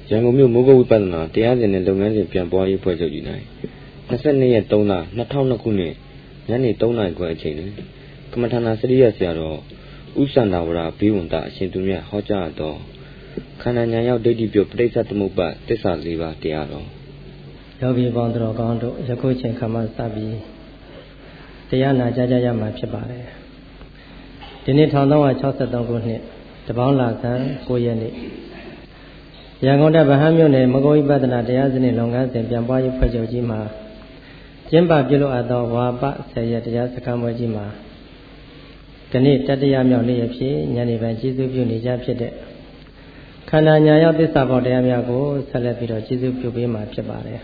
ရန်ကုန်မြို့မိုးကုတ်ဝိပဿနာတရားစဉ်နဲ့လုပ်ငန်းစဉ်ပြန်ပွားရေးဖွဲ့ချုပ်ကြီးနိုင်22ရက်3လ2002ခုနှစ်ညနေ3 နာရီခွဲအချိန်တွင်ကမ္မထာနာစရိယဆရာတော်ဦးစန္ဒဝရဘိဝန္တအရှင်သူမြတ်ဟောကြားသောခန္ဓာဉာဏ်ရောက်ဒိဋ္ဌိပြုပဋိစ္စသမုပ္ပါသစ္စာ၄ပါးတရားတော်ယောဂီပေါင်းတော်ကောင်းတို့ယခုချိန်ခါမှစပြီးတရားနာကြားကြရမှာဖြစ်ပါတယ်ဒီနေ့1363ခုနှစ်တပေါင်းလဆန်း9ရက်နေ့ရန်ကုန်တိုင်းဗဟန်းမြို့နယ်မကုန်းဝိပဿနာတရားစနစ်လုပ်ငန်းစဉ်ပြန်ပွားရေးဖွဲ့ချုပ်ကြီးမှာကျင်းပပြုလုပ်အပ်သောဝါပ10ရက်တရားစခန်းပွဲကြီးမှာကနေ့တတိယမြောက်နေ့အဖြစ်ညနေပိုင်းကျေးဇူးပြုနေကြဖြစ်တဲ့ခန္ဓာညာရောက်သစ္စာပေါတရားများကိုဆက်လက်ပြီးတော့ကျေးဇူးပြုပေးမှာဖြစ်ပါတယ်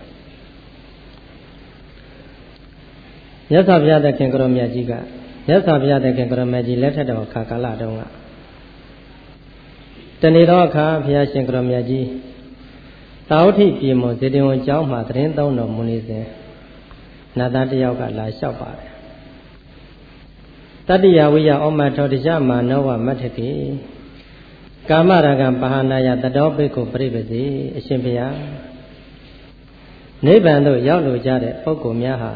မြတ်စွာဘုရားသခင်ကိုရောမြတ်ကြီးကမြတ်စွာဘုရားသခင်ကိုရောမြတ်ကြီးလက်ထက်တော်ခါကာလတုန်းကတနေ့တော့အခါဘုရားရှင်ကိုရောမြတ်ကြီးသာဝတိပြည်မွန်ဇေတဝန်ကျောင်းမှာသတင်းသုံးတော်မူနေစဉ်နတ်သားတယောက်ကလာလျှောက်ပါတယ်တတ္တိယဝိယဩမထောတကြမာနောဝမတ္ထတိကာမရာဂံပဟာနာယတတောပိက္ခုပရိပစီအရှင်ဘုရားနိဗ္ဗာန်သို့ရောက်လိုကြတဲ့ပုဂ္ဂိုလ်များဟာ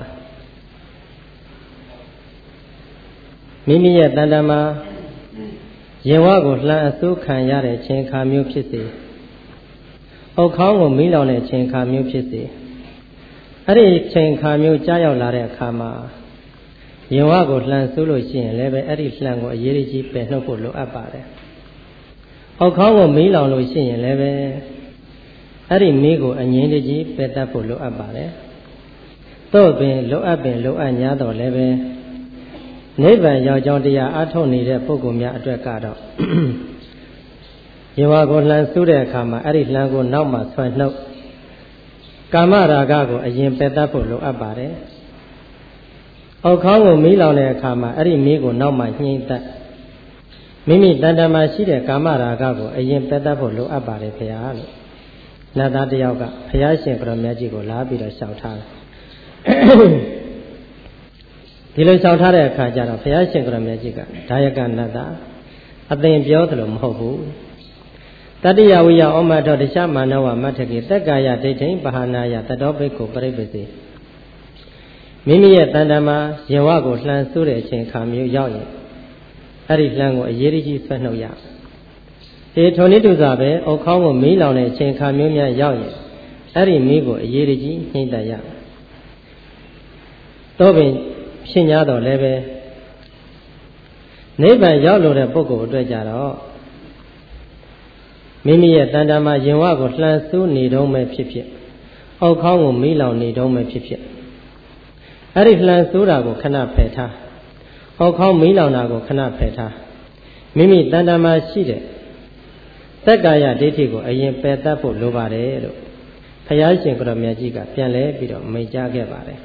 မိမိရဲ့တဏ္ဍာမှာရင်ဝကိုလှမ်းအစိုးခံရတဲ့ချိန်ခါမျိုးဖြစ်စေအုတ်ခေါင်းကိုမီးလောင်တဲ့ချိန်ခါမျိုးဖြစ်စေအဲ့ဒီချိန်ခါမျိုးကြားရောက်လာတဲ့အခါမှာရင်ဝကိုလှမ်းစိုးလို့ရှိရင်လည်းပဲအဲ့ဒီလှမ်းကိုအရေးကြီးပယ်နှုတ်ဖို့လိုအပ်ပါတယ်အုတ်ခေါင်းကိုမီးလောင်လို့ရှိရင်လည်းပဲအဲ့ဒီမီးကိုအငြင်းတကြီးပယ်တတ်ဖို့လိုအပ်ပါတယ်သို့ပင်လိုအပ်ညာတော့လည်းပဲနိဗ္ဗာန်ရောက်ကြောင်းတရားအားထုတ်နေတဲ့ပုဂ္ဂိုလ်များအတွက်ကတော့ရင်ဝါကိုလှန်ဆူးတဲ့အခါမှာအဲ့ဒီလှန်ကိုနောက်မှဆွဲနှုတ်ကာမရာဂကိုအရင်ပယ်တတ်ဖို့လိုအပ်ပါတယ်။အောက်ခေါင်းကိုမီးလောင်တဲ့အခါမှာအဲ့ဒီမီးကိုနောက်မှညှိမ့်တတ်မိမိတဏ္ဍာမှာရှိတဲ့ကာမရာဂကိုအရင်ပယ်တတ်ဖို့လိုအပ်ပါတယ်ခင်ဗျာလို့နတ်သားတယောက်ကဘုရားရှင်ကိုရောမြတ်ကြီးကိုလာပြီးတော့လျှောက်ထားတယ်။ဒီလိုလျှောက်ထားတဲ့အခါကျတော့ဘုရားရှင်ကိုရမေကြီးကဒါယကနတ္တအသင်ပြောသလိုမဟုတ်ဘူးတတ္တိယဝိယဩမထောတခြားမာနဝမတ္ထကိတက္ကာယဒိဋ္ဌိပဟာနာယတတောပိက္ခုပရိပစီမိမိရဲ့တဏ္ဍာမှာရင်ဝကိုလှန်ဆူးတဲ့အချိန်ခါမျိုးရောက်ရင်အဲ့ဒီလှန်ကိုအရေးကြီးဆွဲနှုတ်ရထိုနည်းတူစွာပဲအုတ်ခေါင်းကိုမီးလောင်တဲ့အချိန်ခါမျိုးများရောက်ရင်အဲ့ဒီမီးကိုအရေးကြီးနှိမ့်တတ်ရတော့ပင်ရှင်းကြတော့လည်းပဲနိဗ္ဗာန်ရောက်လို့တဲ့ပုဂ္ဂိုလ်အတွက်ကြတော့မိမိရဲ့တဏ္ဍာမှာရင်ဝကိုလှန်ဆူးနေတုံးပဲဖြစ်ဖြစ်အောက်ခေါင်းကိုမီးလောင်နေတုံးပဲဖြစ်ဖြစ်အဲ့ဒီလှန်ဆူးတာကိုခဏဖယ်ထားအောက်ခေါင်းမီးလောင်တာကိုခဏဖယ်ထားမိမိတဏ္ဍာမှာရှိတဲ့သက္ကာယဒိဋ္ဌိကိုအရင်ပယ်တတ်ဖို့လိုပါတယ်လို့ဘုရားရှင်ကိုရောမြတ်ကြီးကပြန်လဲပြီးတော့မိန့်ကြားခဲ့ပါတယ်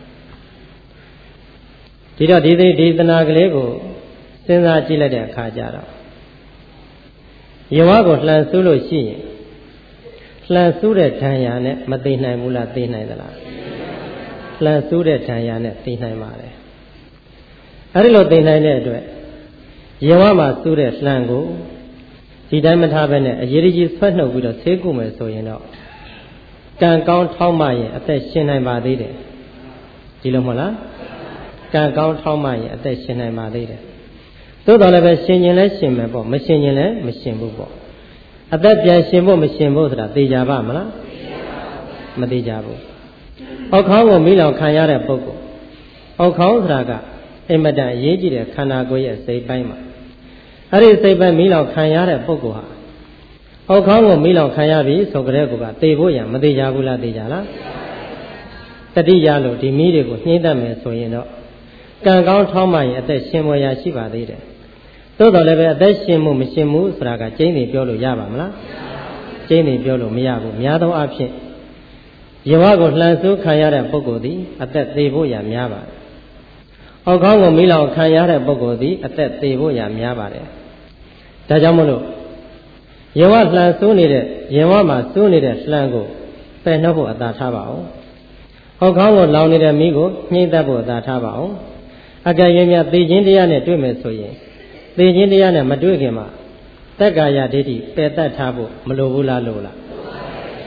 ဒီတော့ဒီသနာကလေးကိုစဉ်းစားကြည့်လိုက်တဲ့အခါကျတော့ရင်ဝါကိုလှန်ဆူးလို့ရှိရင်လှန်ဆူးတဲ့ဒဏ်ရာနဲ့မသိနိုင်ဘူးလားသိနိုင်သလားလှန်ဆူးတဲ့ဒဏ်ရာနဲ့သိနိုင်ပါတယ်အဲဒီလိုသိနိုင်တဲ့အတွက်ရင်ဝါမှာဆူးတဲ့လှန်ကိုဒီတိုင်းမထားဘဲနဲ့အရေးကြီးဆွဲနှုတ်ပြီးတော့ဆေးကုမယ်ဆိုရင်တော့ကံကောင်းထောက်မှရင်အသက်ရှင်နိုင်ပါသေးတယ်ဒီလိုမဟုတ်လားကံကောင်းထောက်မှရင်အသက်ရှင်နိုင်ပါသေးတယ်သို့တော်လည်းပဲရှင်ရင်လည်းရှင်မယ်ပေါ့မရှင်ရင်လည်းမရှင်ဘူးပေါ့အသက်ပြန်ရှင်ဖို့မရှင်ဖို့ဆိုတာသိကြပါမလားမသိကြဘူးအောက်ခေါင်းကိုမီးလောင်ခံရတဲ့ပုဂ္ဂိုလ်အောက်ခေါင်းဆိုတာကအင်မတန်အရေးကြီးတဲ့ခန္ဓာကိုယ်ရဲ့စိတ်ပိုင်းမှာအဲ့ဒီစိတ်ပိုင်းမီးလောင်ခံရတဲ့ပုဂ္ဂိုလ်ဟာအောက်ခေါင်းကိုမီးလောင်ခံရပြီဆိုကြတဲ့ကောသေဖို့ရမသိကြဘူးလားသိကြလားတတိယလို့ဒီမီးတွေကိုနှိမ့်တတ်မယ်ဆိုရင်တော့ကံကောင်းထောက်မှရင်အသက်ရှင်ဖွယ်ရာရှိပါသေးတယ်သို့တော်လည်းပဲအသက်ရှင်မှုမရှင်မှုဆိုတာကကျိန်းနေပြောလို့ရပါမလားကျိန်းနေပြောလို့မရဘူးများသောအားဖြင့်ရင်ဝကိုလှန်ဆူးခံရတဲ့ပုဂ္ဂိုလ်သည်အသက်သေဖို့ရာများပါတယ်အောက်ခေါင်းကိုမီးလောင်ခံရတဲ့ပုဂ္ဂိုလ်သည်အသက်သေဖို့ရာများပါတယ်ဒါကြောင့်မို့လို့ရင်ဝလှန်ဆူးနေတဲ့ရင်ဝမှာဆူးနေတဲ့လှန်ကိုပယ်နှုတ်ဖို့အသာထားပါအောင်အောက်ခေါင်းကိုလောင်နေတဲ့မီးကိုညှိမ့်တတ်ဖို့အသာထားပါအောင်အကယ်၍များသေခြင်းတရားနဲ့တွေ့မယ်ဆိုရင်သေခြင်းတရားနဲ့မတွေ့ခင်မှာသက္ကာယဒိဋ္ဌိပယ်တတ်ထားဖို့မလိုဘူးလားလို့လား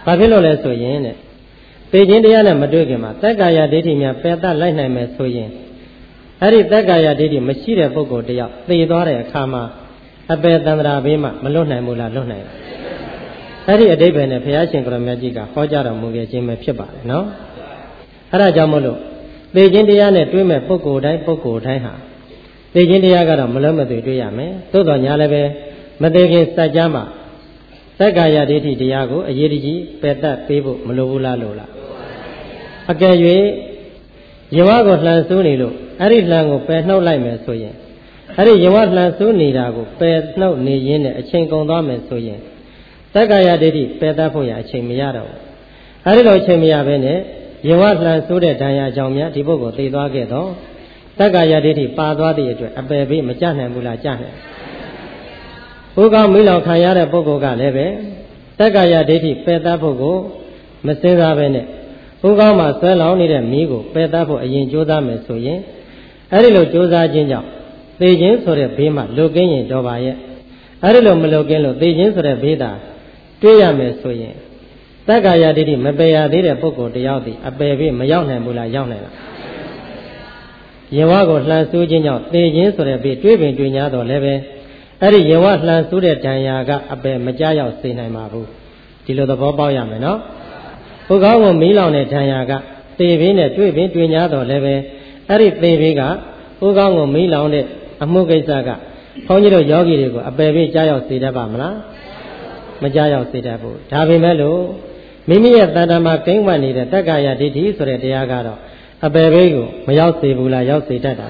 ဘာဖြစ်လို့လဲဆိုရင်တဲ့သိခြင်းတရားနဲ့မတွေ့ခင်မှာသက္ကာယဒိဋ္ဌိများပယ်တတ်လိုက်နိုင်မယ်ဆိုရင်အဲ့ဒီသက္ကာယဒိဋ္ဌိမရှိတဲ့ပုဂ္ဂိုလ်တယောက်သိသွားတဲ့အခါမှာအပေတန္တရာဘေးမှမလွတ်နိုင်ဘူးလားလွတ်နိုင်လားအဲ့ဒီအတိပ္ပယ်နဲ့ဘုရားရှင်ကိုရမကြီးကဟောကြားတော်မူခဲ့ခြင်းပဲဖြစ်ပါတယ်နော်အဲ့ဒါကြောင့်မို့လို့သိခြင်းတရားနဲ့တွေ့မဲ့ပုဂ္ဂိုလ်တိုင်းဟာသိခြင်းတရားကတော့မလွတ်မသွေတွေ့ရမယ်သို့တော်ညာလည်းပဲမသိခင်စัจ जा မှာသက္ကာယဒိဋ္ဌိတရားကိုအရေးကြီးပယ်တတ်ပေးဖို့မလိုဘူးလားလို့လားအကယ်၍ယဝကိုလှန်ဆူးနေလို့အဲ့ဒီလှန်ကိုပယ်နှုတ်လိုက်မယ်ဆိုရင်အဲ့ဒီယဝလှန်ဆူးနေတာကိုပယ်နှုတ်နေရင်းနဲ့အချိန်ကုန်သွားမယ်ဆိုရင်သက္ကာယဒိဋ္ဌိပယ်တတ်ဖို့ရအချိန်မရတော့ဘူးအဲ့ဒီလိုအချိန်မရဘဲနဲ့ယဝလှန်ဆူးတဲ့ဒဏ်ရာကြောင့်များဒီပုဂ္ဂိုလ်သိသွားခဲ့တော့သက္ကာယဒိဋ္ဌိပါသွားသည့်အတွက်အပယ်ပေးမကြနိုင်ဘူးလားကြနိုင်ဘုကောင်းမိလောင်ခံရတဲ့ပုဂ္ဂိုလ်ကလည်းပဲသက္ကာယဒိဋ္ဌိပယ်တတ်ဖို့ကိုမစင်စားပဲနဲ့ဘုကောင်းမှာဆွဲလောင်းနေတဲ့မီးကိုပယ်တတ်ဖို့အရင်ကြိုးစားမယ်ဆိုရင်အဲ့ဒီလိုကြိုးစားခြင်းကြောင့်သေခြင်းဆိုတဲ့ဘေးမှလွတ်ကင်းရင်တော့ပါရဲ့အဲ့ဒီလိုမလွတ်ကင်းလို့သေခြင်းဆိုတဲ့ဘေးသာတွေ့ရမယ်ဆိုရင်သက္ကာယဒိဋ္ဌိမပယ်ရသေးတဲ့ပုဂ္ဂိုလ်တယောက်ဒီအပယ်ဘေးမရောက်နိုင်ဘူးလားရောက်နိုင်လားယဝကိုလှန်ဆူးခြင်းကြောင့်သေခြင်းဆိုတဲ့ဘေးတွေ့ပင်တွေ့냐တော့လည်းပဲအဲ့ဒီယဝလှန်ဆူးတဲ့ဒဏ်ရာကအပယ်မကြောက်ရောက်စေနိုင်ပါဘူးဒီလိုသဘောပေါက်ရမယ်နော်ဘုကောင်းကိုမီးလောင်တဲ့ဒဏ်ရာကသေဘေးနဲ့တွေ့ပင်တွေ့냐တော့လည်းပဲအဲ့ဒီသေဘေးကဘုကောင်းကိုမီးလောင်တဲ့အမှုကိစ္စကဘုန်းကြီးတို့ယောဂီတွေကိုအပယ်ဘေးကြောက်ရောက်စေတတ်ပါမလားမကြောက်ရောက်စေတတ်ဘူးဒါပေမဲ့လို့မိမိရဲ့တဏ္ဍာမှာကိန်းဝတ်နေတဲ့တက္ကာယဒိဋ္ဌိဆိုတဲ့တရားကတော့အပယ်ဘေးကိုမရောက်စေဘူးလားရောက်စေတတ်တာ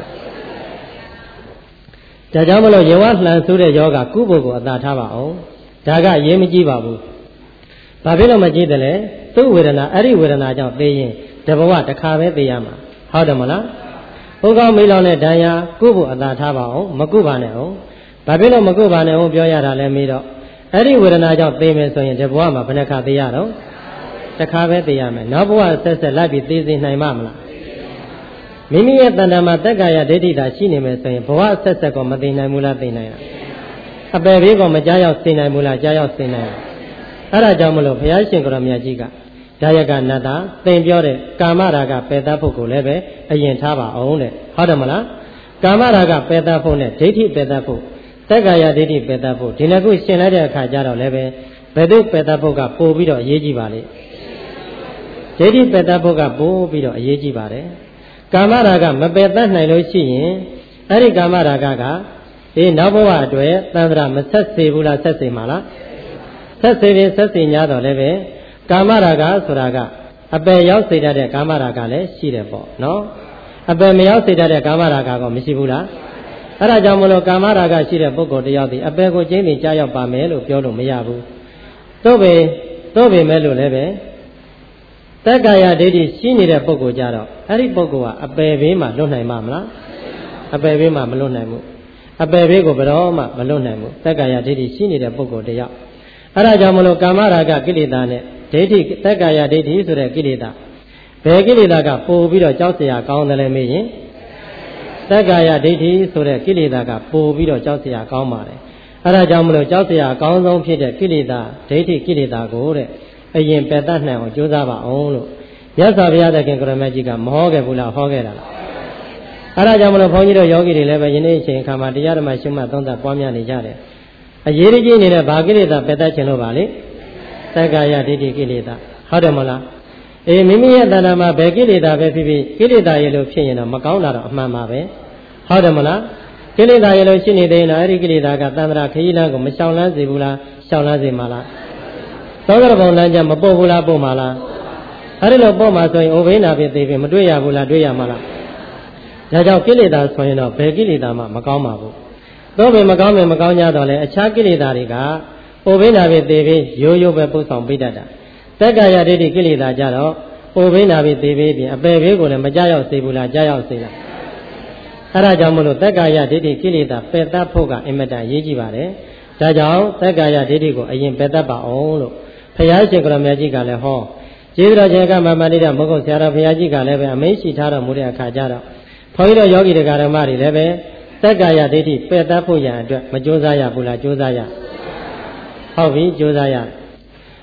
ဒါကြောင့်မလို့ယဝလှန်ဆူးတဲ့ယောဂကုဖို့ကိုအသာထားပါအောင်ဒါကအရေးမကြီးပါဘူးဘာဖြစ်လို့မကြီးတယ်လဲသူ့ဝေဒနာအဲ့ဒီဝေဒနာကြောင့်သိရင်တဘဝတစ်ခါပဲသိရမှာဟုတ်တယ်မလားဘုကောင်းမိလောင်တဲ့ဒဏ်ရာကုဖို့အသာထားပါအောင်မကုပါနဲ့အောင်ဘာဖြစ်လို့မကုပါနဲ့အောင်ပြောရတာလဲမေးတော့အဲ့ဒီဝေဒနာကြောင့်သိမယ်ဆိုရင်တဘဝမှာဘယ်နှခါသိရတော့တစ်ခါပဲသိရမယ်နောက်ဘဝဆက်ဆက်လိုက်ပြီးသိစေနိုင်မှာမလားမိမိရဲ့တဏ္ဍာမှာတက္ကာယဒိဋ္ဌိသာရှိနေမယ်ဆိုရင်ဘဝဆက်ဆက်ကိုမသိနိုင်ဘူးလားသိနိုင်လားအပယ်ဘေးကိုမကြားရောက်သိနိုင်ဘူးလားကြားရောက်သိနိုင်လားအဲ့ဒါကြောင့်မလို့ဘုရားရှင်ကိုရမြတ်ကြီးကဒါယကနတ္တသင်ပြောတဲ့ကာမရာဂပယ်တတ်ဖို့ကိုလည်းပဲအရင်ထားပါအောင်တဲ့ဟုတ်တယ်မလားကာမရာဂပယ်တတ်ဖို့နဲ့ဒိဋ္ဌိပယ်တတ်ဖို့တက္ကာယဒိဋ္ဌိပယ်တတ်ဖို့ဒီနှစ်ခုရှင်းလိုက်တဲ့အခါကျတော့လည်းပဲဘယ်သူပယ်တတ်ဖို့ကပို့ပြီးတော့အရေးကြီးပါလေဒိဋ္ဌိပယ်တတ်ဖို့ကပို့ပြီးတော့အရေးကြီးပါတယ်ကာမရာဂမပယ်တတ်နိုင်လို့ရှိရင်အဲ့ဒီကာမရာဂကနောက်ဘဝအတွက်သံဃာမဆက်စေဘူးလားဆက်စေမှာလားဆက်စေရင်ဆက်စေ냐တော့လည်းပဲကာမရာဂဆိုတာကအပယ်ရောက်စေတတ်တဲ့ကာမရာဂလည်းရှိတယ်ပေါ့နော်အပယ်မရောက်စေတတ်တဲ့ကာမရာဂကမရှိဘူးလားအဲ့ဒါကြောင့်မလို့ကာမရာဂရှိတဲ့ပုဂ္ဂိုလ်တယောက်ဒီအပယ်ကိုကျင်းပြီးကြားရောက်ပါမယ်လို့ပြောလို့မရဘူးသို့ပေမဲ့လို့လည်းပဲတက္ကာယဒိဋ္ဌိရှိနေတဲ့ပုဂ္ဂိုလ်ကြတော့အဲ့ဒီပုဂ္ဂိုလ်ကအပယ်ဘေးမှာလွတ်နိုင်မှာမလားအပယ်ဘေးမှာမလွတ်နိုင်ဘူးအပယ်ဘေးကိုဘယ်တော့မှမလွတ်နိုင်ဘူးတက္ကာယဒိဋ္ဌိရှိနေတဲ့ပုဂ္ဂိုလ်တယောက်အဲ့ဒါကြောင့်မလို့ကာမရာဂကိလေသာနဲ့ဒိဋ္ဌိတက္ကာယဒိဋ္ဌိဆိုတဲ့ကိလေသာဘယ်ကိလေသာကပို့ပြီးတော့ကြောက်เสียကောင်းတယ်လဲမေးရင်တက္ကာယဒိဋ္ဌိဆိုတဲ့ကိလေသာကပို့ပြီးတော့ကြောက်เสียကောင်းပါတယ်အဲ့ဒါကြောင့်မလို့ကြောက်เสียအကောင်းဆုံးဖြစ်တဲ့ကိလေသာဒိဋ္ဌိကိလေသာကိုတဲ့အရင်ပယ်တတ်နိုင်အောင်ကြိုးစားပါအောင်လို့မြတ်စွာဘုရားသခင်ကိုရမကြီးကမဟောခဲ့ဘူးလားဟောခဲ့တာလားအဲ့ဒါကြောင့်မလို့ဘုန်းကြီးတို့ယောဂီတွေလည်းပဲယနေ့အချိန်အခါမှာတရားဓမ္မရှုမှတ်သုံးသပ်ပွားများနေကြတယ်အရေးကြီးနေတဲ့ဘာကိလေသာပယ်တတ်ခြင်းလို့ပါလေတက္ကာယဒိဋ္ဌိကိလေသာဟုတ်တယ်မလားမိမိရဲ့တဏ္ဍာမှာဘယ်ကိလေသာပဲဖြစ်ဖြစ်ကိလေသာရဲ့လို့ဖြစ်ရင်တော့မကောင်းတာတော့အမှန်ပါပဲဟုတ်တယ်မလားကိလေသာရဲ့လို့ရှိနေသေးရင်တော့အဲ့ဒီကိလေသာကတန္တရာခရီးလမ်းကိုမရှောင်လန်းစေဘူးလားရှောင်လန်းစေမှာလားသောကရဘုံလမ်းကြမပို့ဘူးလားပို့မှာလားအဲ့ဒီလိုပို့မှာဆိုရင်အိုဘိနာဖြစ်သေးပြီမတွေ့ရဘူးလားတွေ့ရမှာလားဒါကြောင့်ကိလေသာဆိုရင်တော့ဘယ်ကိလေသာမှမကောင်းပါဘူးသို့ပေမကောင်းကြတော့လေအခြားကိလေသာတွေကအိုဘိနာဖြစ်သေးပြီရိုးရိုးပဲပို့ဆောင်ပေးတတ်တာတက္ကာယဒိဋ္ဌိကိလေသာကြတော့အိုဘိနာဖြစ်သေးပြီပြင်အပယ်ဘေးကိုလည်းမကြောက်ရောက်စေဘူးလားကြောက်ရောက်စေလားအဲ့ဒါကြောင့်မလို့တက္ကာယဒိဋ္ဌိကိလေသာပယ်တတ်ဖို့ကအင်မတန်ရေးကြည့်ပါတယ်ဒါကြောင့်တက္ကာယဒိဋ္ဌိကိုအရင်ပယ်တတ်ပါအောင်လို့ဘုရားရှင်ကိုရမကြီးကလည်းဟောကျေးဇူးတော်ရှင်ကမမဏိတမဟုတ်ဆရာတော်ဘုရားကြီးကလည်းပဲအမိန့်ရှိထားတော်မူတဲ့အခါကျတော့ဘုန်းကြီးတို့ယောဂီတရားဓမ္မတွေလည်းပဲတက္ကာယဒိဋ္ဌိပယ်တတ်ဖို့ရန်အတွက်မကြိုးစားရဘူးလားကြိုးစားရဟုတ်ပြီကြိုးစားရ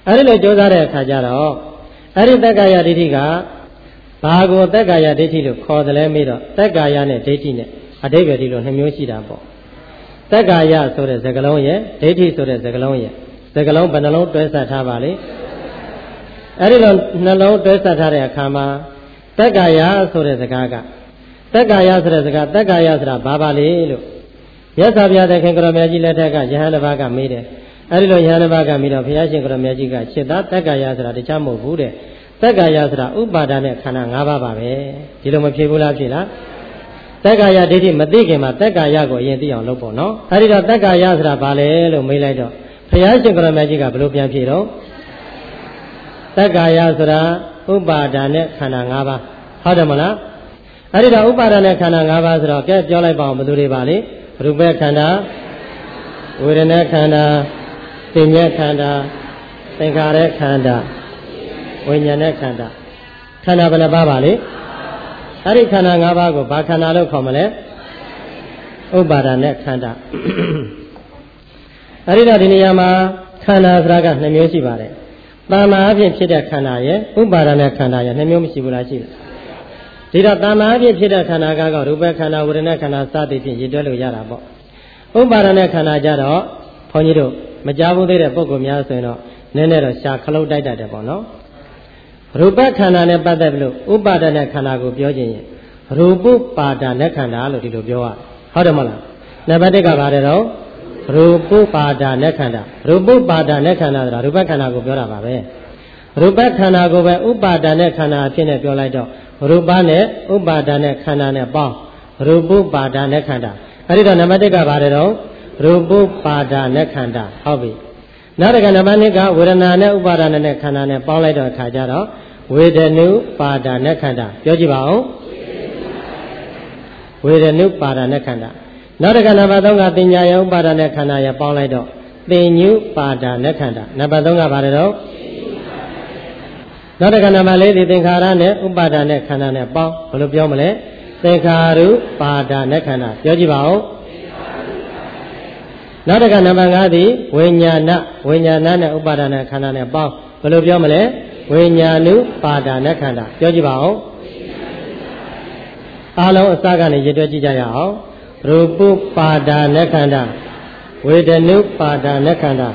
အဲ့ဒီလိုကြိုးစားတဲ့အခါကျတော့အဲ့ဒီတက္ကာယဒိဋ္ဌိကဘာကိုတက္ကာယဒိဋ္ဌိလို့ခေါ်တယ်လဲမေးတော့တက္ကာယနဲ့ဒိဋ္ဌိနဲ့အဓိပ္ပာယ်ဒီလိုနှစ်မျိုးရှိတာပေါ့တက္ကာယဆိုတဲ့စကားလုံးရဲ့ဒိဋ္ဌိဆိုတဲ့စကားလုံးရဲ့စကားလုံးဘယ်နှလုံးတွဲဆက်ထားပါလဲအဲ့ဒီလိုနှလုံးတွဲဆက်ထားတဲ့အခါမှာတက္ကာယဆိုတဲ့စကားကတက္ကာယဆိုတဲ့စကားတက္ကာယဆိုတာဘာပါလဲလို့မြတ်စွာဘုရားသခင်ကိုရောမြတ်ကြီးလက်ထက်ကယဟန်တစ်ပါးကမေးတယ်အဲ့ဒီလိုယဟန်တစ်ပါးကမေးတော့ဘုရားရှင်ကိုရောမြတ်ကြီးကရှင်းသားတက္ကာယဆိုတာတခြားမဟုတ်ဘူးတဲ့တက္ကာယဆိုတာဥပါဒာနဲ့ခန္ဓာ၅ပါးပါပဲဒီလိုမဖြစ်ဘူးလားဖြစ်လားတက္ကာယဒိဋ္ဌိမသိခင်မှာတက္ကာယကိုအရင်သိအောင်လုပ်ဖို့နော်အဲ့ဒီတော့တက္ကာယဆိုတာဘာလဲလို့မေးလိုက်တော့ဘုရားရှင်ကိုရောမြတ်ကြီးကဘယ်လိုပြန်ဖြေတော့တက္ကာယဆိုတာဥပါဒာနဲ့ခန္ဓာ၅ပါးဟုတ်တယ်မလားအဲ့ဒီတော့ဥပါဒာနဲ့ခန္ဓာ၅ပါးဆိုတော့ကဲပြောလိုက်ပါအောင်ဘယ်သူတွေပါလဲရူပခန္ဓာဝေဒနာခန္ဓာသင်္ညေခန္ဓာသင်္ခါရခန္ဓာဝိညာဉ်ခန္ဓာခန္ဓာဘယ်နှပါးပါလဲအဲ့ဒီခန္ဓာ၅ပါးကိုဘာခန္ဓာလို့ခေါ်မလဲဥပါဒာနဲ့ခန္ဓာအဲ့ဒီတော့ဒီနေရာမှာခန္ဓာဆိုတာက2မျိုးရှိပါတယ်တာမန်အဖြစ်ဖြစ်တဲ့ခန္ဓာရဲ့ဥပါဒာနဲ့ခန္ဓာရဲ့2မျိုးမရှိဘူးလားရှိတယ်ဒီတော့တာမန်အဖြစ်ဖြစ်တဲ့ခန္ဓာကတော့ရူပခန္ဓာဝေဒနာခန္ဓာစသည်ဖြင့်ရည်တွဲလို့ရတာပေါ့ဥပါဒာနဲ့ခန္ဓာကြတော့ဘုန်းကြီးတို့မကြားဘူးသေးတဲ့ပုဂ္ဂိုလ်များဆိုရင်တော့နည်းနည်းတော့ရှားခလုတ်တိုက်တတ်တယ်ပေါ့နော်ရူပခန္ဓာနဲ့ပတ်သက်ပြီးဥပါဒာနဲ့ခန္ဓာကိုပြောခြင်းရင်ရူပပါဒာနဲ့ခန္ဓာလို့ဒီလိုပြောရတယ်ဟုတ်တယ်မလားနံပါတ်1ကပါတယ်တော့ရူပပါဒာနဲ့ခန္ဓာရူပပါဒာနဲ့ခန္ဓာဆိုတာရူပခန္ဓာကိုပြောတာပါပဲရူပခန္ဓာကိုပဲဥပါဒာနဲ့ခန္ဓာအဖြစ်နဲ့ပြောလိုက်တော့ရူပနဲ့ဥပါဒာနဲ့ခန္ဓာနဲ့ပေါင်းရူပပါဒာနဲ့ခန္ဓာအဲ့ဒီတော့နံပါတ်1ကပါတယ်တော့ရူပပါဒာနဲ့ခန္ဓာဟုတ်ပြီနောက်တစ်ခါနံပါတ်2ကဝေဒနာနဲ့ဥပါဒာနဲ့ခန္ဓာနဲ့ပေါင်းလိုက်တော့အခါကျတော့ဝေဒနုပါဒာနဲ့ခန္ဓာပြောကြည့်ပါဦးဝေဒနုပါဒာနဲ့ခန္ဓာနောက်တစ်ခါနံပါတ်3ကတင်ညာယဥပါဒာနဲ့ခန္ဓာရပေါင်းလိုက်တော့တင်ညုပါဒာနဲ့ခန္ဓာနံပါတ်3ကပါတယ်တော့နောက်တစ်ခါနံပါတ်4ဒီသင်္ခါရနဲ့ဥပါဒာနဲ့ခန္ဓာနဲ့ပေါင်းဘယ်လိုပြောမလဲသင်္ခါရုပါဒာနဲ့ခန္ဓာပြောကြည့်ပါဦးနောက်တစ်ခါနံပါတ်5ဒီဝိညာဏနဲ့ဥပါဒာနဲ့ခန္ဓာနဲ့ပေါင်းဘယ်လိုပြောမလဲဝိညာဏုပါဒာနဲ့ခန္ဓာပြောကြည့်ပါဦးအားလုံးအစကနေရည်တွက်ကြည့်ကြရအောင်ရူပပါဒာနဲ့ခန္ဓာဝေဒနုပါဒာနဲ့ခန္ဓာ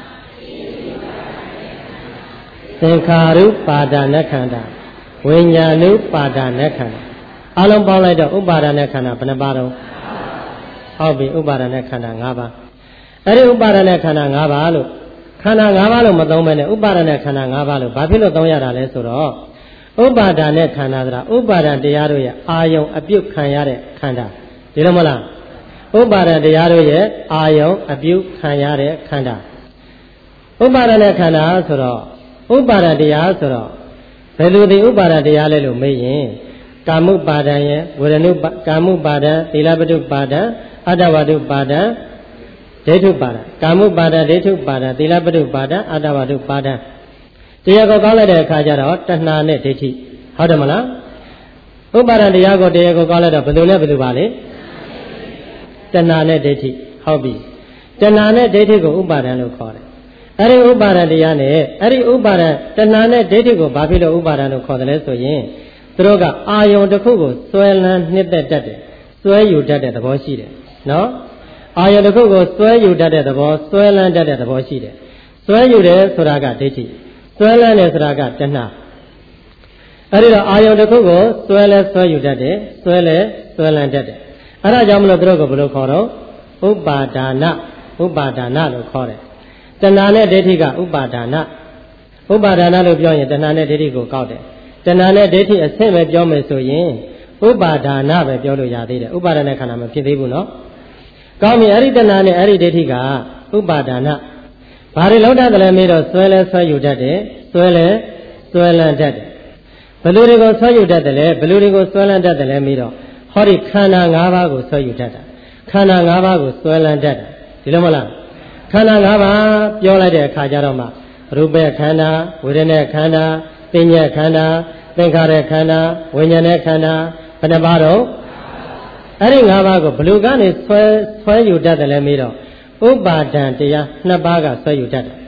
သင်္ခါရုပါဒာနဲ့ခန္ဓာဝိညာဏုပါဒာနဲ့ခန္ဓာအားလုံးပေါင်းလိုက်တော့ဥပါဒာနဲ့ခန္ဓာဘယ်နှပါးတော့ဟုတ်ပြီဥပါဒာနဲ့ခန္ဓာ5ပါးအဲ့ဒီဥပါဒာနဲ့ခန္ဓာ5ပါးလို့ခန္ဓာ5ပါးလို့မသုံးဘဲနဲ့ဥပါဒာနဲ့ခန္ဓာ5ပါးလို့ဘာဖြစ်လို့သုံးရတာလဲဆိုတော့ဥပါဒာနဲ့ခန္ဓာဆိုတာဥပါဒံတရားတို့ရဲ့အာယုံအပြုတ်ခံရတဲ့ခန္ဓာဒီလိုမလားဥပါဒံတရားတို့ရဲ့အာယုံအပြုတ်ခံရတဲ့ခန္ဓာဥပါဒာနဲ့ခန္ဓာဆိုတော့ဥပါဒံတရားဆိုတော့ဘယ်လိုဒီဥပါဒံတရားလဲလို့မေးရင်ကာမုပါဒံရဲ့ဝေဒနုကာမုပါဒံသီလပတုပါဒံအတ္တဝတုပါဒံဒိဋ္ဌုပါဒံကာမုပါဒံဒိဋ္ဌုပါဒံသီလပတုပါဒံအတ္တဝတုပါဒံတရားကိုကောင်းလိုက်တဲ့အခါကျတော့တဏှာနဲ့ဒိဋ္ဌိဟုတ်တယ်မလားဥပါဒံတရားကိုတရားကိုကောင်းလိုက်တော့ဘယ်လိုလဲဘယ်လိုပါလဲတဏှာနဲ့ဒိဋ္ဌိဟုတ်ပြီတဏှာနဲ့ဒိဋ္ဌိကိုဥပါဒံလို့ခေါ်တယ်အဲ့ဒီဥပါဒံတရားနဲ့အဲ့ဒီဥပါဒံတဏှာနဲ့ဒိဋ္ဌိကိုဘာဖြစ်လို့ဥပါဒံလို့ခေါ်တယ်လဲဆိုရင်သူတို့ကအာယုံတစ်ခုကိုစွဲလန်းနှစ်သက်တတ်တယ်စွဲယူတတ်တဲ့သဘောရှိတယ်နော်အာယုံတစ်ခုကိုစွဲယူတတ်တဲ့သဘောစွဲလန်းတတ်တဲ့သဘောရှိတယ်စွဲယူတယ်ဆိုတာကဒိဋ္ဌိစွဲလန်းတယ်ဆိုတာကတဏှာအဲ့ဒီတော့အာယုံတစ်ခုကိုစွဲလဲစွဲယူတတ်တယ်စွဲလဲစွဲလန်းတတ်တယ်အဲ့ဒါကြောင့်မလို့သူတို့ကဘယ်လိုခေါ်တော့ဥပါဒါနလို့ခေါ်တယ်တဏှာနဲ့ဒိဋ္ဌိကဥပါဒါနလို့ပြောရင်တဏှာနဲ့ဒိဋ္ဌိကိုကောက်တယ်တဏှာနဲ့ဒိဋ္ဌိအဆင့်ပဲပြောမယ်ဆိုရင်ဥပါဒါနပဲပြောလို့ရသေးတယ်ဥပါဒနဲ့ခန္ဓာမဖြစ်သေးဘူးနော်ကောင်းပြီအဲ့ဒီတဏှာနဲ့အဲ့ဒီဒိဋ္ဌိကဥပါဒါနဘာတွေလောက်တတ်တယ်လဲမေးတော့စွဲလဲစွဲယူတတ်တယ်စွဲလဲစွဲလန်းတတ်တယ်ဘယ်လိုတွေကိုဆွဲယူတတ်တယ်လဲဘယ်လိုတွေကိုဆွဲလန်းတတ်တယ်လဲမေးတော့ဟောဒီခန္ဓာ၅ပါးကိုဆွဲယူတတ်တာခန္ဓာ၅ပါးကိုဆွဲလန်းတတ်တာဒီလိုမလားခန္ဓာ၅ပါးပြောလိုက်တဲ့အခါကျတော့မှရူပခန္ဓာဝေဒနာခန္ဓာသင်္ညေခန္ဓာသင်္ခါရခန္ဓာဝိညာဉ်ခန္ဓာဘယ်နှပါးတော့အဲ့ဒီ၅ပါးကိုဘယ်လိုကနေဆွဲယူတတ်တယ်လဲမေးတော့ဥပါဒံတရား2ပါးကဆွဲယူတတ်တယ်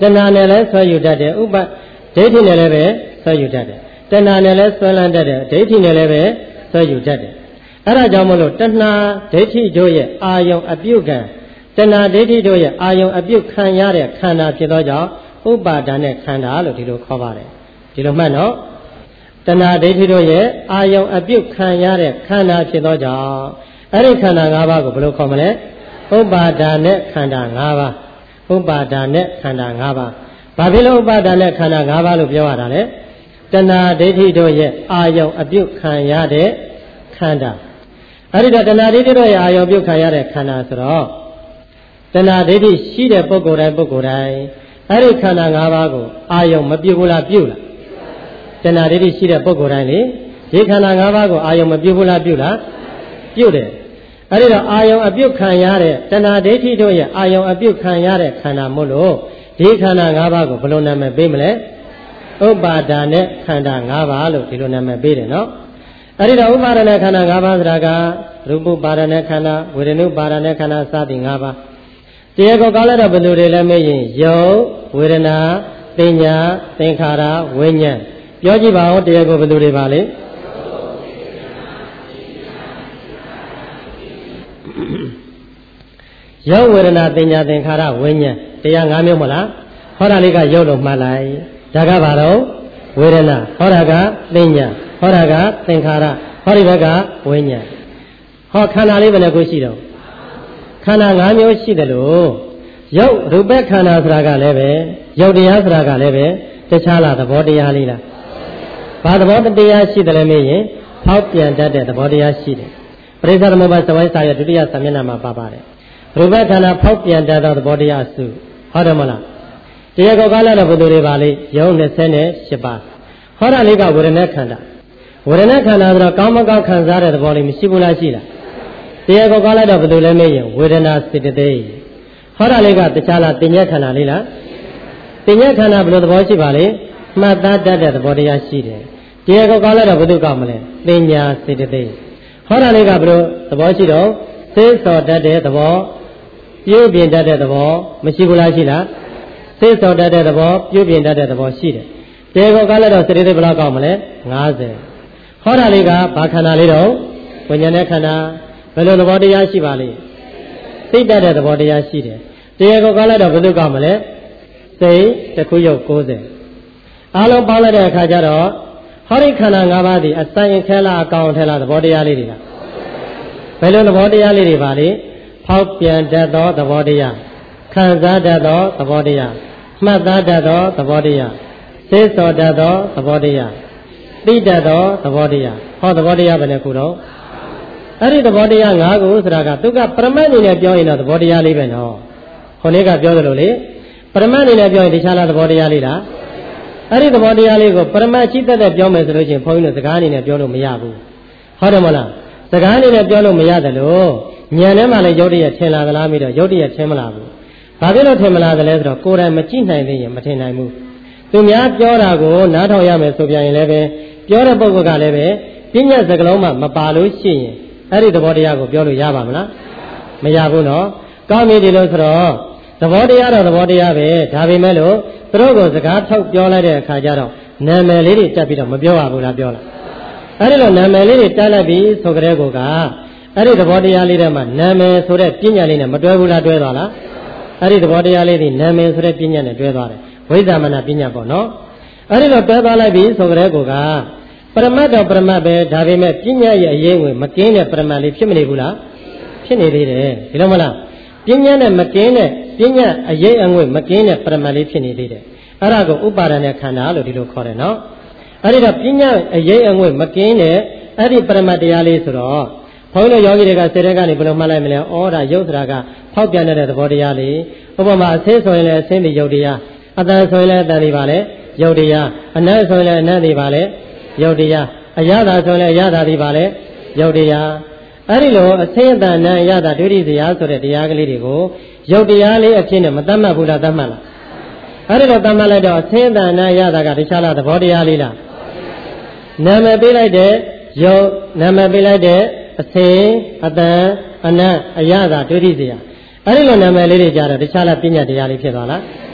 တဏှာနဲ့လည်းဆွဲယူတတ်တယ်ဥပဒိဋ္ဌိနဲ့လည်းပဲဆွဲယူတတ်တယ်တဏှာနဲ့လည်းဆွဲလန်းတတ်တယ်ဒိဋ္ဌိနဲ့လည်းပဲဆွဲယူတတ်တယ်အဲ့ဒါကြောင့်မလို့တဏှာဒိဋ္ဌိတို့ရဲ့အာယုံအပြုကံတဏှာဒိဋ္ဌိတို့ရဲ့အာယုံအပြုခံရတဲ့ခန္ဓာဖြစ်သောကြောင့်ဥပါဒာနဲ့ခန္ဓာလို့ဒီလိုခေါ်ပါတယ်ဒီလိုမှတ်နော်တဏှာဒိဋ္ဌိတို့ရဲ့အာယုံအပြုခံရတဲ့ခန္ဓာဖြစ်သောကြောင့်အဲ့ဒီခန္ဓာ၅ပါးကိုဘယ်လိုခေါ်မလဲဥပါဒာနဲ့ခန္ဓာ၅ပါးဥပါဒာနဲ့ခန္ဓာ၅ပါးဘာဖြစ်လို့ဥပါဒာနဲ့ခန္ဓာ၅ပါးလို့ပြောရတာလဲတဏှာဒိဋ္ဌိတို့ရဲ့အာယုံအပြုခံရတဲ့ခန္ဓာအဲ့ဒီတော့တဏှာဒိဋ္ဌိတို့ရဲ့အာယုံပြုခံရတဲ့ခန္ဓာဆိုတော့တဏှာဒိဋ္ဌိရှိတဲ့ပုဂ္ဂိုလ်တိုင်းအဲ့ဒီခန္ဓာ၅ပါးကိုအာယုံမပြုဘူးလားပြုလားတဏှာဒိဋ္ဌိရှိတဲ့ပုဂ္ဂိုလ်တိုင်းလေဒီခန္ဓာ၅ပါးကိုအာယုံမပြုဘူးလားပြုလားပြုတယ်အဲ့ဒီတော့အာယုံအပြုခံရတဲ့တဏှာဒိဋ္ဌိတို့ရဲ့အာယုံအပြုခံရတဲ့ခန္ဓာမို့လို့ဒီခန္ဓာ၅ပါးကိုဘယ်လိုနာမည်ပေးမလဲဥပါဒာနဲ့ခန္ဓာ၅ပါးလို့ဒီလိုနာမည်ပေးတယ်နော်အဲ့ဒီတော့ဥပါဒနဲ့ခန္ဓာ၅ပါးဆိုတာကရူပပါဒနဲ့ခန္ဓာဝေဒနုပါဒနဲ့ခန္ဓာစသည်၅ပါးတရားကိုကောင်းလိုက်တော့ဘယ်လိုတွေလဲမေးရင်ယုတ်ဝေဒနာသင်ညာသင်္ခါရဝိညာဉ်ပြောကြည့်ပါဦးတရားကိုဘယ်လိုတွေပါလဲယုတ်ဝေဒနာသင်ညာသင်္ခါရဝိညာဉ်တရား၅မျိုးမလားဟောတာလေးကယုတ်လို့မှတ်လိုက်ဒါကဘာတော့ဝေဒနာဟောတာကသင်ညာဟောတာကသင်္ခါရဟောဒီဘက်ကဝိညာဉ်ဟောခန္ဓာလေးဘယ်နှခုရှိတော့ခန္ဓာ၅မျိုးရှိတယ်လို့ရုပ်ရူပခန္ဓာဆိုတာကလည်းပဲရုပ်တရားဆိုတာကလည်းပဲတခြားလားသဘောတရားလေးလားဘာသဘောတရားရှိတယ်လဲမေးရင်ဖောက်ပြန်တတ်တဲ့သဘောတရားရှိတယ်ပရိစ္ဆေသမုပ္ပါသဝိစာရဲ့ဒုတိယစာမျက်နှာမှာပါပါတယ်ရူပခန္ဓာဖောက်ပြန်တတ်သောသဘောတရားစုဟုတ်တယ်မလားတရားကိုကားလာတဲ့ဘုသူတွေပါလေရုပ်28ပါးဟောတာလေးကဝေဒနာခန္ဓာဝေဒနာခန္ဓာဆိုတော့ကောင်းမကောင်းခံစားတဲ့သဘောလေးမရှိဘူးလားရှိလားတရားကိုကောင်းလိုက်တော့ဘယ်လိုလဲမေးရင်ဝေဒနာစေတသိက်ဟောတာလေးကတခြားလားတင်ညက်ခန္ဓာလေးလားတင်ညက်ခန္ဓာဘယ်လိုသဘောရှိပါလဲမှတ်သားတတ်တဲ့သဘောတရားရှိတယ်တရားကိုကောင်းလိုက်တော့ဘယ်သူကောင်းမလဲတင်ညာစေတသိက်ဟောတာလေးကဘယ်လိုသဘောရှိတော့သိစောတတ်တဲ့သဘောပြုပြင်တတ်တဲ့သဘောမရှိဘူးလားရှိလားသိစောတတ်တဲ့သဘောပြုပြင်တတ်တဲ့သဘောရှိတယ်တရားကိုကောင်းလိုက်တော့စေတသိက်ဘယ်လောက်ကောင်းမလဲ50ဟောတာလေးကဘာခန္ဓာလေးတော့ဝိညာဉ်နဲ့ခန္ဓာဘယ်လိုသဘောတရားရှိပါလိမ့်သိတတ်တဲ့သဘောတရားရှိတယ်တရားကိုကောင်းလိုက်တော့ဘယ်သူကောင်းမလဲစိတ်တစ်ခုရုပ်90အားလုံးပေါင်းလိုက်တဲ့အခါကျတော့ဟောဒီခန္ဓာ၅ပါးဒီအစိုင်ခဲလားအကောင်ထဲလားသဘောတရားလေးတွေကဘယ်လိုသဘောတရားလေးတွေပါလိမ့်ဖောက်ပြန်တတ်သောသဘောတရားခံစားတတ်သောသဘောတရားမှတ်သားတတ်သောသဘောတရားသိစောတတ်သောသဘောတရားသိတတ်သောသဘောတရားဟောသဘောတရားဘယ်နှခုတော့အဲ့ဒီသဘောတရား၅ခုဆိုတာကသူကပရမတ်အနေနဲ့ပြောရင်တော့သဘောတရားလေးပဲနော်ခေါင်းလေးကပြောသလိုလေပရမတ်အနေနဲ့ပြောရင်တခြားလားသဘောတရားလေးလားအဲ့ဒီသဘောတရားလေးကိုပရမတ်ရှိတတ်တဲ့ပြောမယ်ဆိုလို့ချင်းဘုန်းကြီးတို့စကားအနေနဲ့ပြောလို့မရဘူးဟုတ်တယ်မလားစကားအနေနဲ့ပြောလို့မရတယ်လို့ဉာဏ်ထဲမှာလည်းယုတ်တရက်ထင်လာသလားမသိတော့ယုတ်တရက်ထင်မလာဘူးဘာဖြစ်လို့ထင်မလာသလဲဆိုတော့ကိုယ်တိုင်မကြည့်နိုင်သေးရင်မထင်နိုင်ဘူးသူများပြောတာကိုနားထောင်ရမယ်ဆိုပြန်ရင်လည်းပဲပြောတဲ့ပုဂ္ဂိုလ်ကလည်းပဲပညာစကားလုံးမှမပါလို့ရှိရင်အဲ့ဒီသဘောတရားကိုပြောလို့ရပါမလားမရဘူးနော်ကောင်းပြီဒီလိုဆိုတော့သဘောတရားတော့သဘောတရားပဲဒါပေမဲ့လို့သူတို့ကိုစကားထုတ်ပြောလိုက်တဲ့အခါကျတော့နာမည်လေးတွေတက်ပြီးတော့မပြောရဘူးလားပြောလားအဲ့ဒီလိုနာမည်လေးတွေတက်လိုက်ပြီးဆိုကြတဲ့ကောကအဲ့ဒီသဘောတရားလေးတွေမှာနာမည်ဆိုတဲ့ပညာလေးနဲ့မတွဲဘူးလားတွဲသွားလားအဲ့ဒီသဘောတရားလေးတွေနာမည်ဆိုတဲ့ပညာနဲ့တွဲသွားတယ်ဝိဇ္ဇာမနပညာပေါ့နော်အဲ့ဒီလိုတွဲသွားလိုက်ပြီးဆိုကြတဲ့ကောကပရမတ်တော့ပရမတ်ပဲဒါပေမဲ့ပညာရဲ့အရေးဝင်မကင်းတဲ့ပရမတ်လေးဖြစ်မနေဘူးလားဖြစ်နေသေးတယ်ဒီလိုမလားပညာနဲ့မကင်းတဲ့ပညာအရေးအငွေ့မကင်းတဲ့ပရမတ်လေးဖြစ်နေသေးတယ်အဲ့ဒါကိုဥပါဒณะခန္ဓာလို့ဒီလိုခေါ်တယ်နော်အဲ့ဒီတော့ပညာအရေးအငွေ့မကင်းတဲ့အဲ့ဒီပရမတ်တရားလေးဆိုတော့ဘုန်းကြီးတို့ယောဂီတွေကစေတဲ့ကနေဘယ်လိုမှတ်လိုက်မလဲဩဒါယုတ်ဆိုတာကဖောက်ပြန်တဲ့သဘောတရားလေးဥပမာအသေးဆိုရင်လည်းအသေးပြီးယုတ်တရားအတန်ဆိုရင်လည်းအတန်ပြီးပါလေယုတ်တရားအနတ်ဆိုရင်လည်းအနတ်ပြီးပါလေယုတ်တရားအရသာဆိုရင်လည်းအရသာပြီးပါလေယုတ်တရားအဲ့ဒီလိုအသိအတန်နဲ့အရသာဒုတိယတရားဆိုတဲ့တရားကလေးတွေကိုယုတ်တရားလေးအဖြစ်နဲ့မတတ်မှတ်ဘူးလားတတ်မှတ်လားအဲ့ဒီလိုတတ်မှတ်လိုက်တော့အသိအတန်နဲ့အရသာကတခြားလားသဘောတရားလေးလားနာမည်ပေးလိုက်တဲ့ယုတ်နာမည်ပေးလိုက်တဲ့အသိအတန်အနတ်အရသာဒုတိယတရားအဲ့ဒီလိုနာမည်လေးတွေကြတော့တခြားလားပညာတရားလေးဖြစ်သွားလား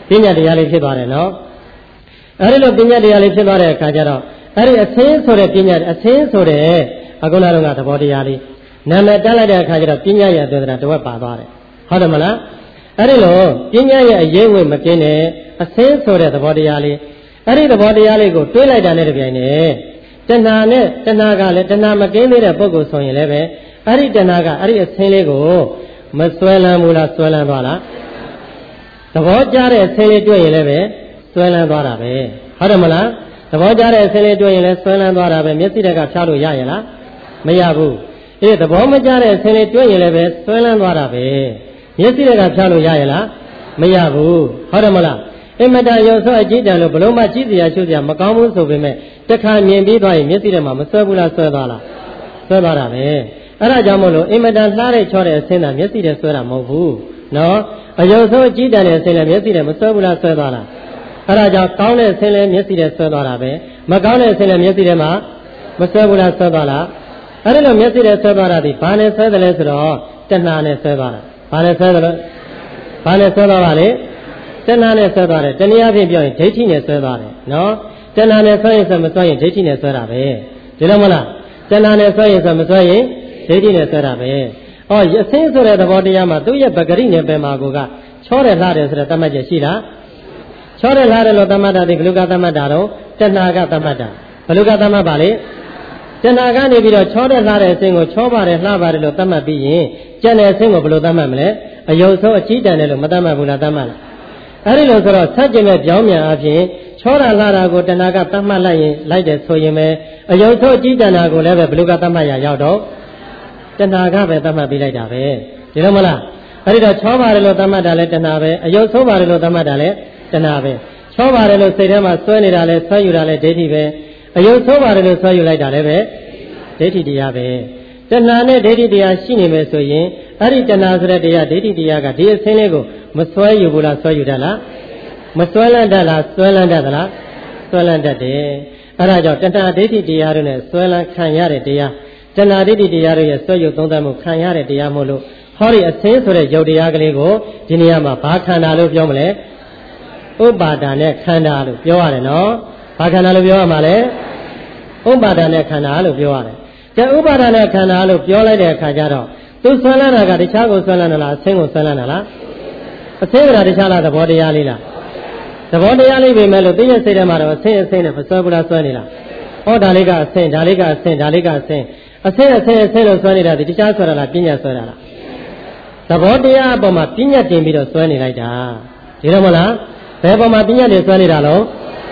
ပညာတရားလေးဖြစ်သွားတယ်နော်အဲ့ဒီလိုပညာတရားလေးဖြစ်သွားတဲ့အခါကျတော့အဲ့ဒီအသင်းဆိုတဲ့ပညာအသင်းဆိုတဲ့အခုနကသဘောတရားလေးနာမည်တက်လိုက်တဲ့အခါကျတော့ပညာရဲ့အသွင်သဏ္ဍာန်တစ်ဝက်ပါသွားတယ်ဟုတ်တယ်မလားအဲ့ဒီလိုပညာရဲ့အရေးဝင်မပြင်းတဲ့အသင်းဆိုတဲ့သဘောတရားလေးအဲ့ဒီသဘောတရားလေးကိုတွေးလိုက်တာနဲ့တပြိုင်နက်တဏှာနဲ့တဏှာကလည်းတဏှာမကင်းသေးတဲ့ပုဂ္ဂိုလ်ဆိုရင်လည်းပဲအဲ့ဒီတဏှာကအဲ့ဒီအသင်းလေးကိုမစွဲလန်းဘူးလားစွဲလန်းသွားလားသဘောကျတဲ့အသင်းလေးတွေ့ရင်လည်းပဲစွဲလန်းသွားတာပဲဟုတ်တယ်မလားသဘောကျတဲ့အသင်းလေးတွေ့ရင်လည်းစွဲလန်းသွားတာပဲမျက်စိတက်ကဖြားလို့ရရဲ့လားမရဘူးအေးသဘောမကျတဲ့အသင်းလေးတွေ့ရင်လည်းပဲစွဲလန်းသွားတာပဲမျက်စိတက်ကဖြားလို့ရရဲ့လားမရဘူးဟုတ်တယ်မလားအမတရုံဆိုအကြည့်တန်လို့ဘလုံးမကြည့်စရာရှုစရာမကောင်းဘူးဆိုပေမဲ့တခါမြင်ပြီးသွားရင်မျက်စိထဲမှာမဆွဲဘူးလားဆွဲသွားလားဆွဲသွားတာပဲအဲ့ဒါကြောင့်မို့လို့အမတလှတဲ့ချောတဲ့အဆင်းသာမျက်စိထဲဆွဲတာမဟုတ်ဘူးနော်အယုံဆိုအကြည့်တန်တဲ့အဆင်းလည်းမျက်စိထဲမဆွဲဘူးလားဆွဲသွားလားအဲ့ဒါကြောင့်ကောင်းတဲ့အဆင်းလည်းမျက်စိထဲဆွဲသွားတာပဲမကောင်းတဲ့အဆင်းလည်းမျက်စိထဲမှာမဆွဲဘူးလားဆွဲသွားလားအဲ့ဒီလိုမျက်စိထဲဆွဲသွားတာဒီဘာနဲ့ဆွဲတယ်လဲဆိုတော့တဏှာနဲ့ဆွဲသွားတာဘာနဲ့ဆွဲတယ်လဲဘာနဲ့ဆွဲသွားပါလဲတဏှာနဲ့ဆွဲသွားတယ်တနည်းအားဖြင့်ပြောရင်ဒိဋ္ဌိနဲ့ဆွဲသွားတယ်နော်တဏှာနဲ့ဆွဲရင်မဆွဲရင်ဒိဋ္ဌိနဲ့ဆွဲတာပဲဒီလိုမလားတဏှာနဲ့ဆွဲရင်မဆွဲရင်ဒိဋ္ဌိနဲ့ဆွဲတာပဲဩအစင်းဆိုတဲ့သဘောတရားမှာသူ့ရဲ့ပဂရိနဲ့ပဲမှာကိုကချောတယ်လှတယ်ဆိုတဲ့တတ်မှတ်ချက်ရှိလားချောတယ်လှတယ်လို့တတ်မှတ်တာဒီဘလုကတတ်မှတ်တာတော့တဏှာကတတ်မှတ်တာဘလုကတတ်မှတ်ပါလေတဏှာကနေပြီးတော့ချောတယ်လှတဲ့အစင်းကိုချောပါတယ်လှပါတယ်လို့တတ်မှတ်ပြီးရင်ကျန်တဲ့အစင်းကိုဘယ်လိုတတ်မှတ်မလဲအယုံဆုံးအကြည့်တန်တယ်လို့မတတ်မှတ်ဘူးလားတတ်မှတ်လားအဲ့ဒီလိုဆိုတော့ဆက်ကျင်တဲ့ကြောင်းမြန်အဖြစ်ချောတာလှတာကိုတဏှာကတတ်မှတ်လိုက်ရင်လိုက်တယ်ဆိုရင်ပဲအယုံဆုံးအကြည့်တန်တာကိုလည်းပဲဘလုကတတ်မှတ်ရရောက်တော့တဏှာကပဲတတ်မှတ်ပေးလိုက်တာပဲဒီလိုမလားအဲ့ဒီတော့ချောပါတယ်လို့တတ်မှတ်တာလဲတဏှာပဲအယုံဆုံးပါတယ်လို့တတ်မှတ်တာလဲတဏှာပဲချောပါတယ်လို့စိတ်ထဲမှာစွဲနေတာလဲဆွဲယူတာလဲဒိဋ္ဌိပဲအယုံဆုံးပါတယ်လို့ဆွဲယူလိုက်တာလဲပဲဒိဋ္ဌိတရားပဲတဏှာနဲ့ဒိဋ္ဌိတရားရှိနေမယ်ဆိုရင်အဲ့ဒီတဏှာဆိုတဲ့တရားဒိဋ္ဌိတရားကဒီအစင်းလေးကိုမစွဲယူဘူးလားစွဲယူတတ်လားမစွဲလန်းတတ်လားစွဲလန်းတတ်သလားစွဲလန်းတတ်တယ်အဲ့ဒါကြောင့်တဏှာဒိဋ္ဌိတရားတို့နဲ့စွဲလန်းခံရတဲ့တရားတဏှာဒိဋ္ဌိတရားတို့ရဲ့စွဲယူသုံးသပ်မှုခံရတဲ့တရားမို့လို့ဟောဒီအစင်းဆိုတဲ့ယုတ်တရားကလေးကိုဒီနေရာမှာဘာခန္ဓာလို့ပြောမလဲဥပါဒာနဲ့ခန္ဓာလို့ပြောရတယ်နော်ဘာခန္ဓာလို့ပြောရမှာလဲဥပါဒာနဲ့ခန္ဓာလို့ပြောရတယ်ကျဥပါဒာနဲ့ခန္ဓာလို့ပြောလိုက်တဲ့အခါကျတော့သူဆွဲလန်းတာကတခြားကိုဆွဲလန်းတာလားအစင်းကိုဆွဲလန်းတာလားအစင်းကတခြားလားသဘောတရားလေးလားသဘောတရားလေးပဲမဲ့လို့သိရဲ့စိတ်ထဲမှာတော့အစင်းနဲ့မဆွဲဘူးလားဆွဲနေလားဟောဒါလေးကအစင်းဒါလေးကအစင်းဒါလေးကအစင်းအစင်းလို့ဆွဲနေတာဒီတခြားဆွဲတာလားပညာဆွဲတာလားသဘောတရားအပေါ်မှာပညာတင်ပြီးတော့ဆွဲနေလိုက်တာဒီတော့မလားဘယ်ပေါ်မှာပညာတင်ဆွဲနေတာလို့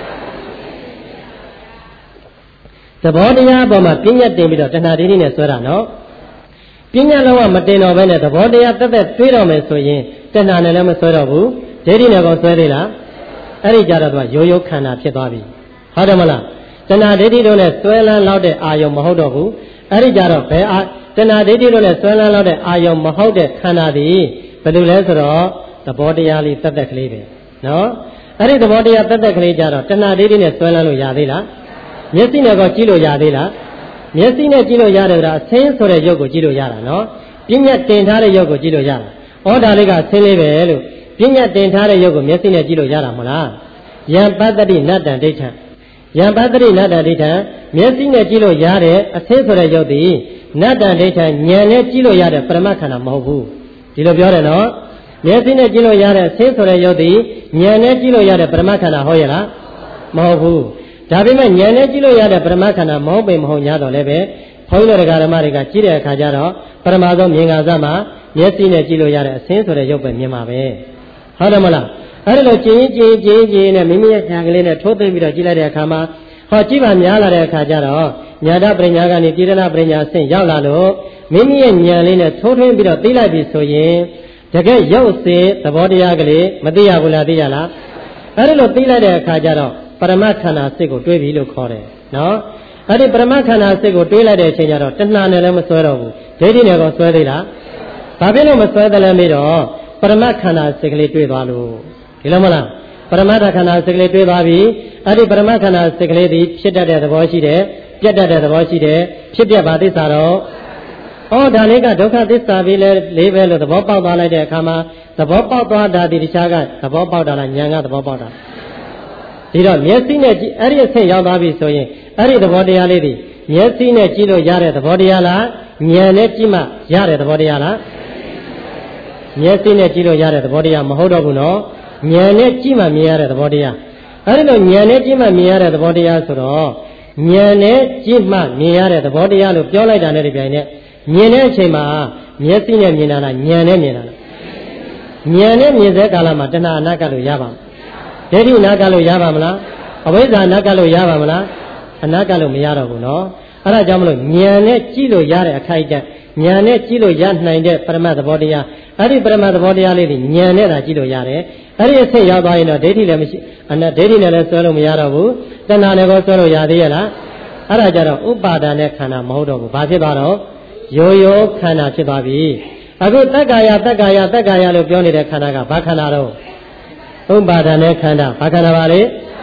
သဘောတရားအပေါ်မှာပညာတင်ပြီးတော့တဏှာဒိဋ္ဌိနဲ့ဆွဲတာနော်ပညာလုံးဝမတင်တော့ဘဲနဲ့သဘောတရားတက်တက်တွေးတော့မယ်ဆိုရင်တဏှာနဲ့လည်းမဆွဲတော့ဘူးဒိဋ္ဌိနဲ့ကောဆွဲသေးလားအဲ့ဒီကြတော့သူကရိုးရိုးခန္ဓာဖြစ်သွားပြီဟုတ်တယ်မလားတဏှာဒိဋ္ဌိတို့နဲ့ဆွဲလန်းလောက်တဲ့အာယုံမဟုတ်တော့ဘူးအဲ့ဒီကြတော့ဘယ်တဏှာဒိဋ္ဌိတို့နဲ့ဆွဲလန်းလောက်တဲ့အာယုံမဟုတ်တဲ့ခန္ဓာသည်ဘယ်လိုလဲဆိုတော့သဘောတရားလေးတက်တက်ကလေးပဲနော်အဲ့ဒီသဘောတရားတက်တက်ကလေးကြတော့တဏှာဒိဋ္ဌိနဲ့ဆွဲလန်းလို့ရသေးလားမျက်စိနဲ့ကောကြည့်လို့ရသေးလားမျက်စိနဲ့ကြည့်လို့ရတယ်ဗျာအဆင်းဆိုတဲ့ရုပ်ကိုကြည့်လို့ရတာနော်ပညာတင်ထားတဲ့ရုပ်ကိုကြည့်လို့ရတာဩဒါလေးကဆင်းလေးပဲလို့ပညာတင်ထားတဲ့ရုပ်ကိုမျက်စိနဲ့ကြည့်လို့ရတာမလားယံပတ္တိနတ္တံဒိဋ္ဌံယံပတ္တိနတ္တံဒိဋ္ဌံမျက်စိနဲ့ကြည့်လို့ရတဲ့အဆင်းဆိုတဲ့ရုပ်သည်နတ္တံဒိဋ္ဌံဉာဏ်နဲ့ကြည့်လို့ရတဲ့ပရမခန္ဓာမဟုတ်ဘူးဒီလိုပြောတယ်နော်မျက်စိနဲ့ကြည့်လို့ရတဲ့အဆင်းဆိုတဲ့ရုပ်သည်ဉာဏ်နဲ့ကြည့်လို့ရတဲ့ပရမခန္ဓာဟုတ်ရဲ့လားမဟုတ်ဘူးဒါပေမဲ့ဉာဏ်နဲ့ကြည့်လို့ရတဲ့ပရမခန္ဓာမဟုတ်ပေမဟုတ်냐တော့လည်းပဲဘုန်းကြီးတို့ဓမ္မတွေကကြည့်တဲ့အခါကျတော့ပရမသောမြင်ကားစားမှာမျက်စိနဲ့ကြည့်လို့ရတဲ့အဆင်းဆိုတဲ့ရုပ်ပဲမြင်မှာပဲဟုတ်တယ်မလားအဲ့ဒါလို့ကြည်နဲ့မိမိရဲ့ဉာဏ်ကလေးနဲ့ထိုးသိမ့်ပြီးတော့ကြည့်လိုက်တဲ့အခါမှာဟောကြည့်ပါများလာတဲ့အခါကျတော့ညာတပညာကနေပြေဒနာပညာအဆင့်ရောက်လာလို့မိမိရဲ့ဉာဏ်လေးနဲ့ထိုးထွင်းပြီးတော့သိလိုက်ပြီဆိုရင်တကယ်ရုပ်စေသဘောတရားကလေးမသိရဘူးလားသိရလားအဲ့ဒါလို့သိလိုက်တဲ့အခါကျတော့ပရမခန္ဓာစိတ်ကိုတွေးပြီလို့ခေါ်တယ်နော်အဲ့ဒီပရမခန္ဓာစိတ်ကိုတွေးလိုက်တဲ့အချိန်ကျတော့တဏှာနဲ့လည်းမဆွဲတော့ဘူးဒိဋ္ဌိနဲ့ကောဆွဲသေးလားဘာဖြစ်လို့မဆွဲတယ်လဲမေးတော့ပရမခန္ဓာစိတ်ကလေးတွေးသွားလို့ဒီလိုမလားပရမတ္ထခန္ဓာစိတ်ကလေးတွေးသွားပြီအဲ့ဒီပရမခန္ဓာစိတ်ကလေးသည်ဖြစ်တတ်တဲ့သဘောရှိတယ်ပြတ်တတ်တဲ့သဘောရှိတယ်ဖြစ်ပြပါသစ္စာတော့ဩဒါလေးကဒုက္ခသစ္စာပြီးလဲလေးပဲလို့သဘောပေါက်သွားလိုက်တဲ့အခါမှာသဘောပေါက်သွားတာဒီတခြားကသဘောပေါက်တာလားဉာဏ်ကသဘောပေါက်တာဒီတော့မျက်စိနဲ့အဲ့ဒီအဆင့်ရောက်သွားပြီဆိုရင်အဲ့ဒီသဘောတရားလေးတွေမျက်စိနဲ့ကြည့်လို့ရတဲ့သဘောတရားလားဉာဏ်နဲ့ကြည့်မှရတဲ့သဘောတရားလားမျက်စိနဲ့ကြည့်လို့ရတဲ့သဘောတရားမဟုတ်တော့ဘူးနော်ဉာဏ်နဲ့ကြည့်မှမြင်ရတဲ့သဘောတရားအဲ့ဒီလိုဉာဏ်နဲ့ကြည့်မှမြင်ရတဲ့သဘောတရားဆိုတော့ဉာဏ်နဲ့ကြည့်မှမြင်ရတဲ့သဘောတရားလို့ပြောလိုက်တာနဲ့ဒီပြိုင်နဲ့မြင်တဲ့အချိန်မှာမျက်စိနဲ့မြင်တာလားဉာဏ်နဲ့မြင်တာလားဉာဏ်နဲ့မြင်တဲ့ကာလမှာတဏှာအနာကလို့ရပါမလားဒိဋ္ဌိအနာကလို့ရပါမလားအဝိဇ္ဇာအနာကလို့ရပါမလားအနာကလို့မရတော့ဘူးနော်အဲ့ဒါကြောင့်မလို့ဉာဏ်နဲ့ကြည့်လို့ရတဲ့အခိုက်အတန့်ဉာဏ်နဲ့ကြည့်လို့ရနိုင်တဲ့ပရမတ်သဘောတရားအဲ့ဒီပရမတ်သဘောတရားလေးတွေဉာဏ်နဲ့သာကြည့်လို့ရတယ်အဲ့ဒီအဆင့်ရောက်သွားရင်တော့ဒိဋ္ဌိလည်းမရှိဒိဋ္ဌိနဲ့လည်းဆွဲလို့မရတော့ဘူးတဏှာနဲ့ကိုဆွဲလို့ရသေးရဲ့လားအဲ့ဒါကြတော့ဥပါဒာနဲ့ခန္ဓာမဟုတ်တော့ဘူးဘာဖြစ်သွားတော့ရိုးရိုးခန္ဓာဖြစ်သွားပြီအခုတက္ကာယလို့ပြောနေတဲ့ခန္ဓာကဘာခန္ဓာတော့ဥပါဒာနဲ့ခန္ဓာဘာခန္ဓာပါလဲ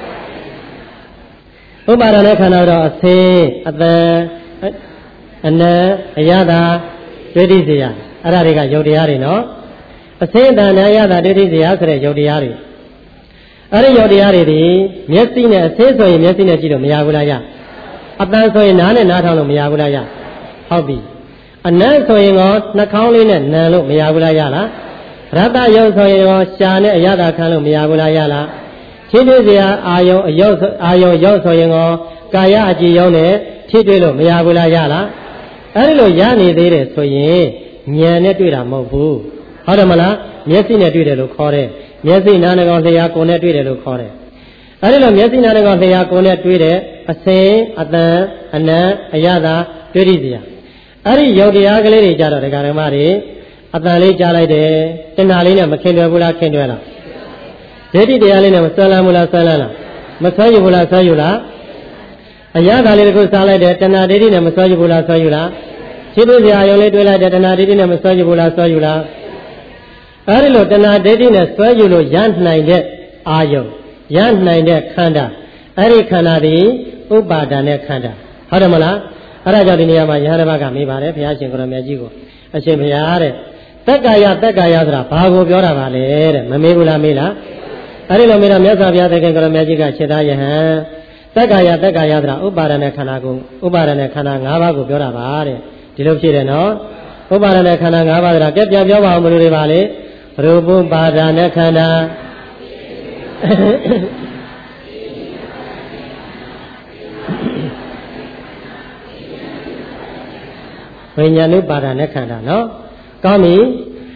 ဥပါဒာနဲ့ခန္ဓာတော့အစေအတန်အနံအယတာဒိဋ္ဌိစေယအဲ့ဒါတွေကယုတ်တရားတွေနော်အစေအတန်အနံအယတာဒိဋ္ဌိစေယဆိုတဲ့ယုတ်တရားတွေအဲ့ဒီယုတ်တရားတွေဒီမျက်စိနဲ့အစေဆိုရင်မျက်စိနဲ့ကြည့်လို့မရဘူးလားယအတန်ဆိုရင်နားနဲ့နားထောင်လို့မရဘူးလားယဟုတ်ပြီအနံဆိုရင်ရောနှာခေါင်းလေးနဲ့နံလို့မရဘူးလားယလားရတ္တယုတ်ဆိုရင်ရောရှာနဲ့အယတာခံလို့မရဘူးလားယလားဖြစ်တွေ့စရာအာယုံအယုတ်ရောက်ဆိုရင်ရောကာယအကြည်ယုံနဲ့ဖြစ်တွေ့လို့မရဘူးလားယလားအဲ့ဒီလိုရနေသေးတယ်ဆိုရင်ဉာဏ်နဲ့တွေ့တာမဟုတ်ဘူးဟုတ်တယ်မလားမျက်စိနဲ့တွေ့တယ်လို့ခေါ်တယ်မျက်စိနားနှာခေါင်းလျှာကိုယ်နဲ့တွေ့တယ်လို့ခေါ်တယ်အဲ့ဒီလိုမျက်စိနားနှာခေါင်းလျှာကိုယ်နဲ့တွေ့တဲ့အစင်အတန်အနံအယတာတွေ့ရစရာအဲ့ဒီယုတ်တရားကလေးတွေကြတော့ဒကာဓမ္မတွေအတန်လေးကြားလိုက်တယ်တဏှာလေးနဲ့မခင်တွယ်ဘူးလားခင်တွယ်လားဒိဋ္ဌိတရားလေးနဲ့မဆွဲလန်းဘူးလားဆွဲလန်းလားမဆွဲယူဘူးလားဆွဲယူလားအယတာလေးတခုစားလိုက်တယ်တဏှာဒိဋ္ဌိနဲ့မဆွဲယူဘူးလားဆွဲယူလားဖြစ်ဖြစ်စရာယုံလေးတွေ့လိုက်တယ်တဏှာဒိဋ္ဌိနဲ့မဆွဲယူဘူးလားဆွဲယူလားအဲ့ဒီလိုတဏှာဒိဋ္ဌိနဲ့ဆွဲယူလို့ရနိုင်တဲ့အာယုံရနိုင်တဲ့ခန္ဓာအဲ့ဒီခန္ဓာဒီဥပါဒာနဲ့ခန္ဓာဟုတ်တယ်မလားအဲ့ဒါကြောင့်ဒီနေရာမှာယဟန်တစ်ပါးကမေးပါတယ်ဘုရားရှင်ကိုရမေကြီးကိုအရှင်ဘုရားတဲ့တက္ကာယဆိုတာဘာကိုပြောတာပါလဲတဲ့မမေးဘူးလားမေးလားအဲ့ဒီလိုမေးတော့မြတ်စွာဘုရားသခင်ကိုရမေကြီးကခြေသားယဟန်တက္ကာယဆိုတာဥပါဒာနဲ့ခန္ဓာကိုဥပါဒာနဲ့ခန္ဓာ၅ပါးကိုပြောတာပါတဲ့ဒီလိုဖြစ်တယ်နော်ဥပါဒာနဲ့ခန္ဓာ၅ပါးဆိုတာကဲပြန်ပြောပါအောင်ဘယ်လိုတွေပါလဲရူပပါဒာနဲ့ခန္ဓာဝိညာဉ်ဥပါဒာနဲ့ခန္ဓာနော်ကောင်းပြီ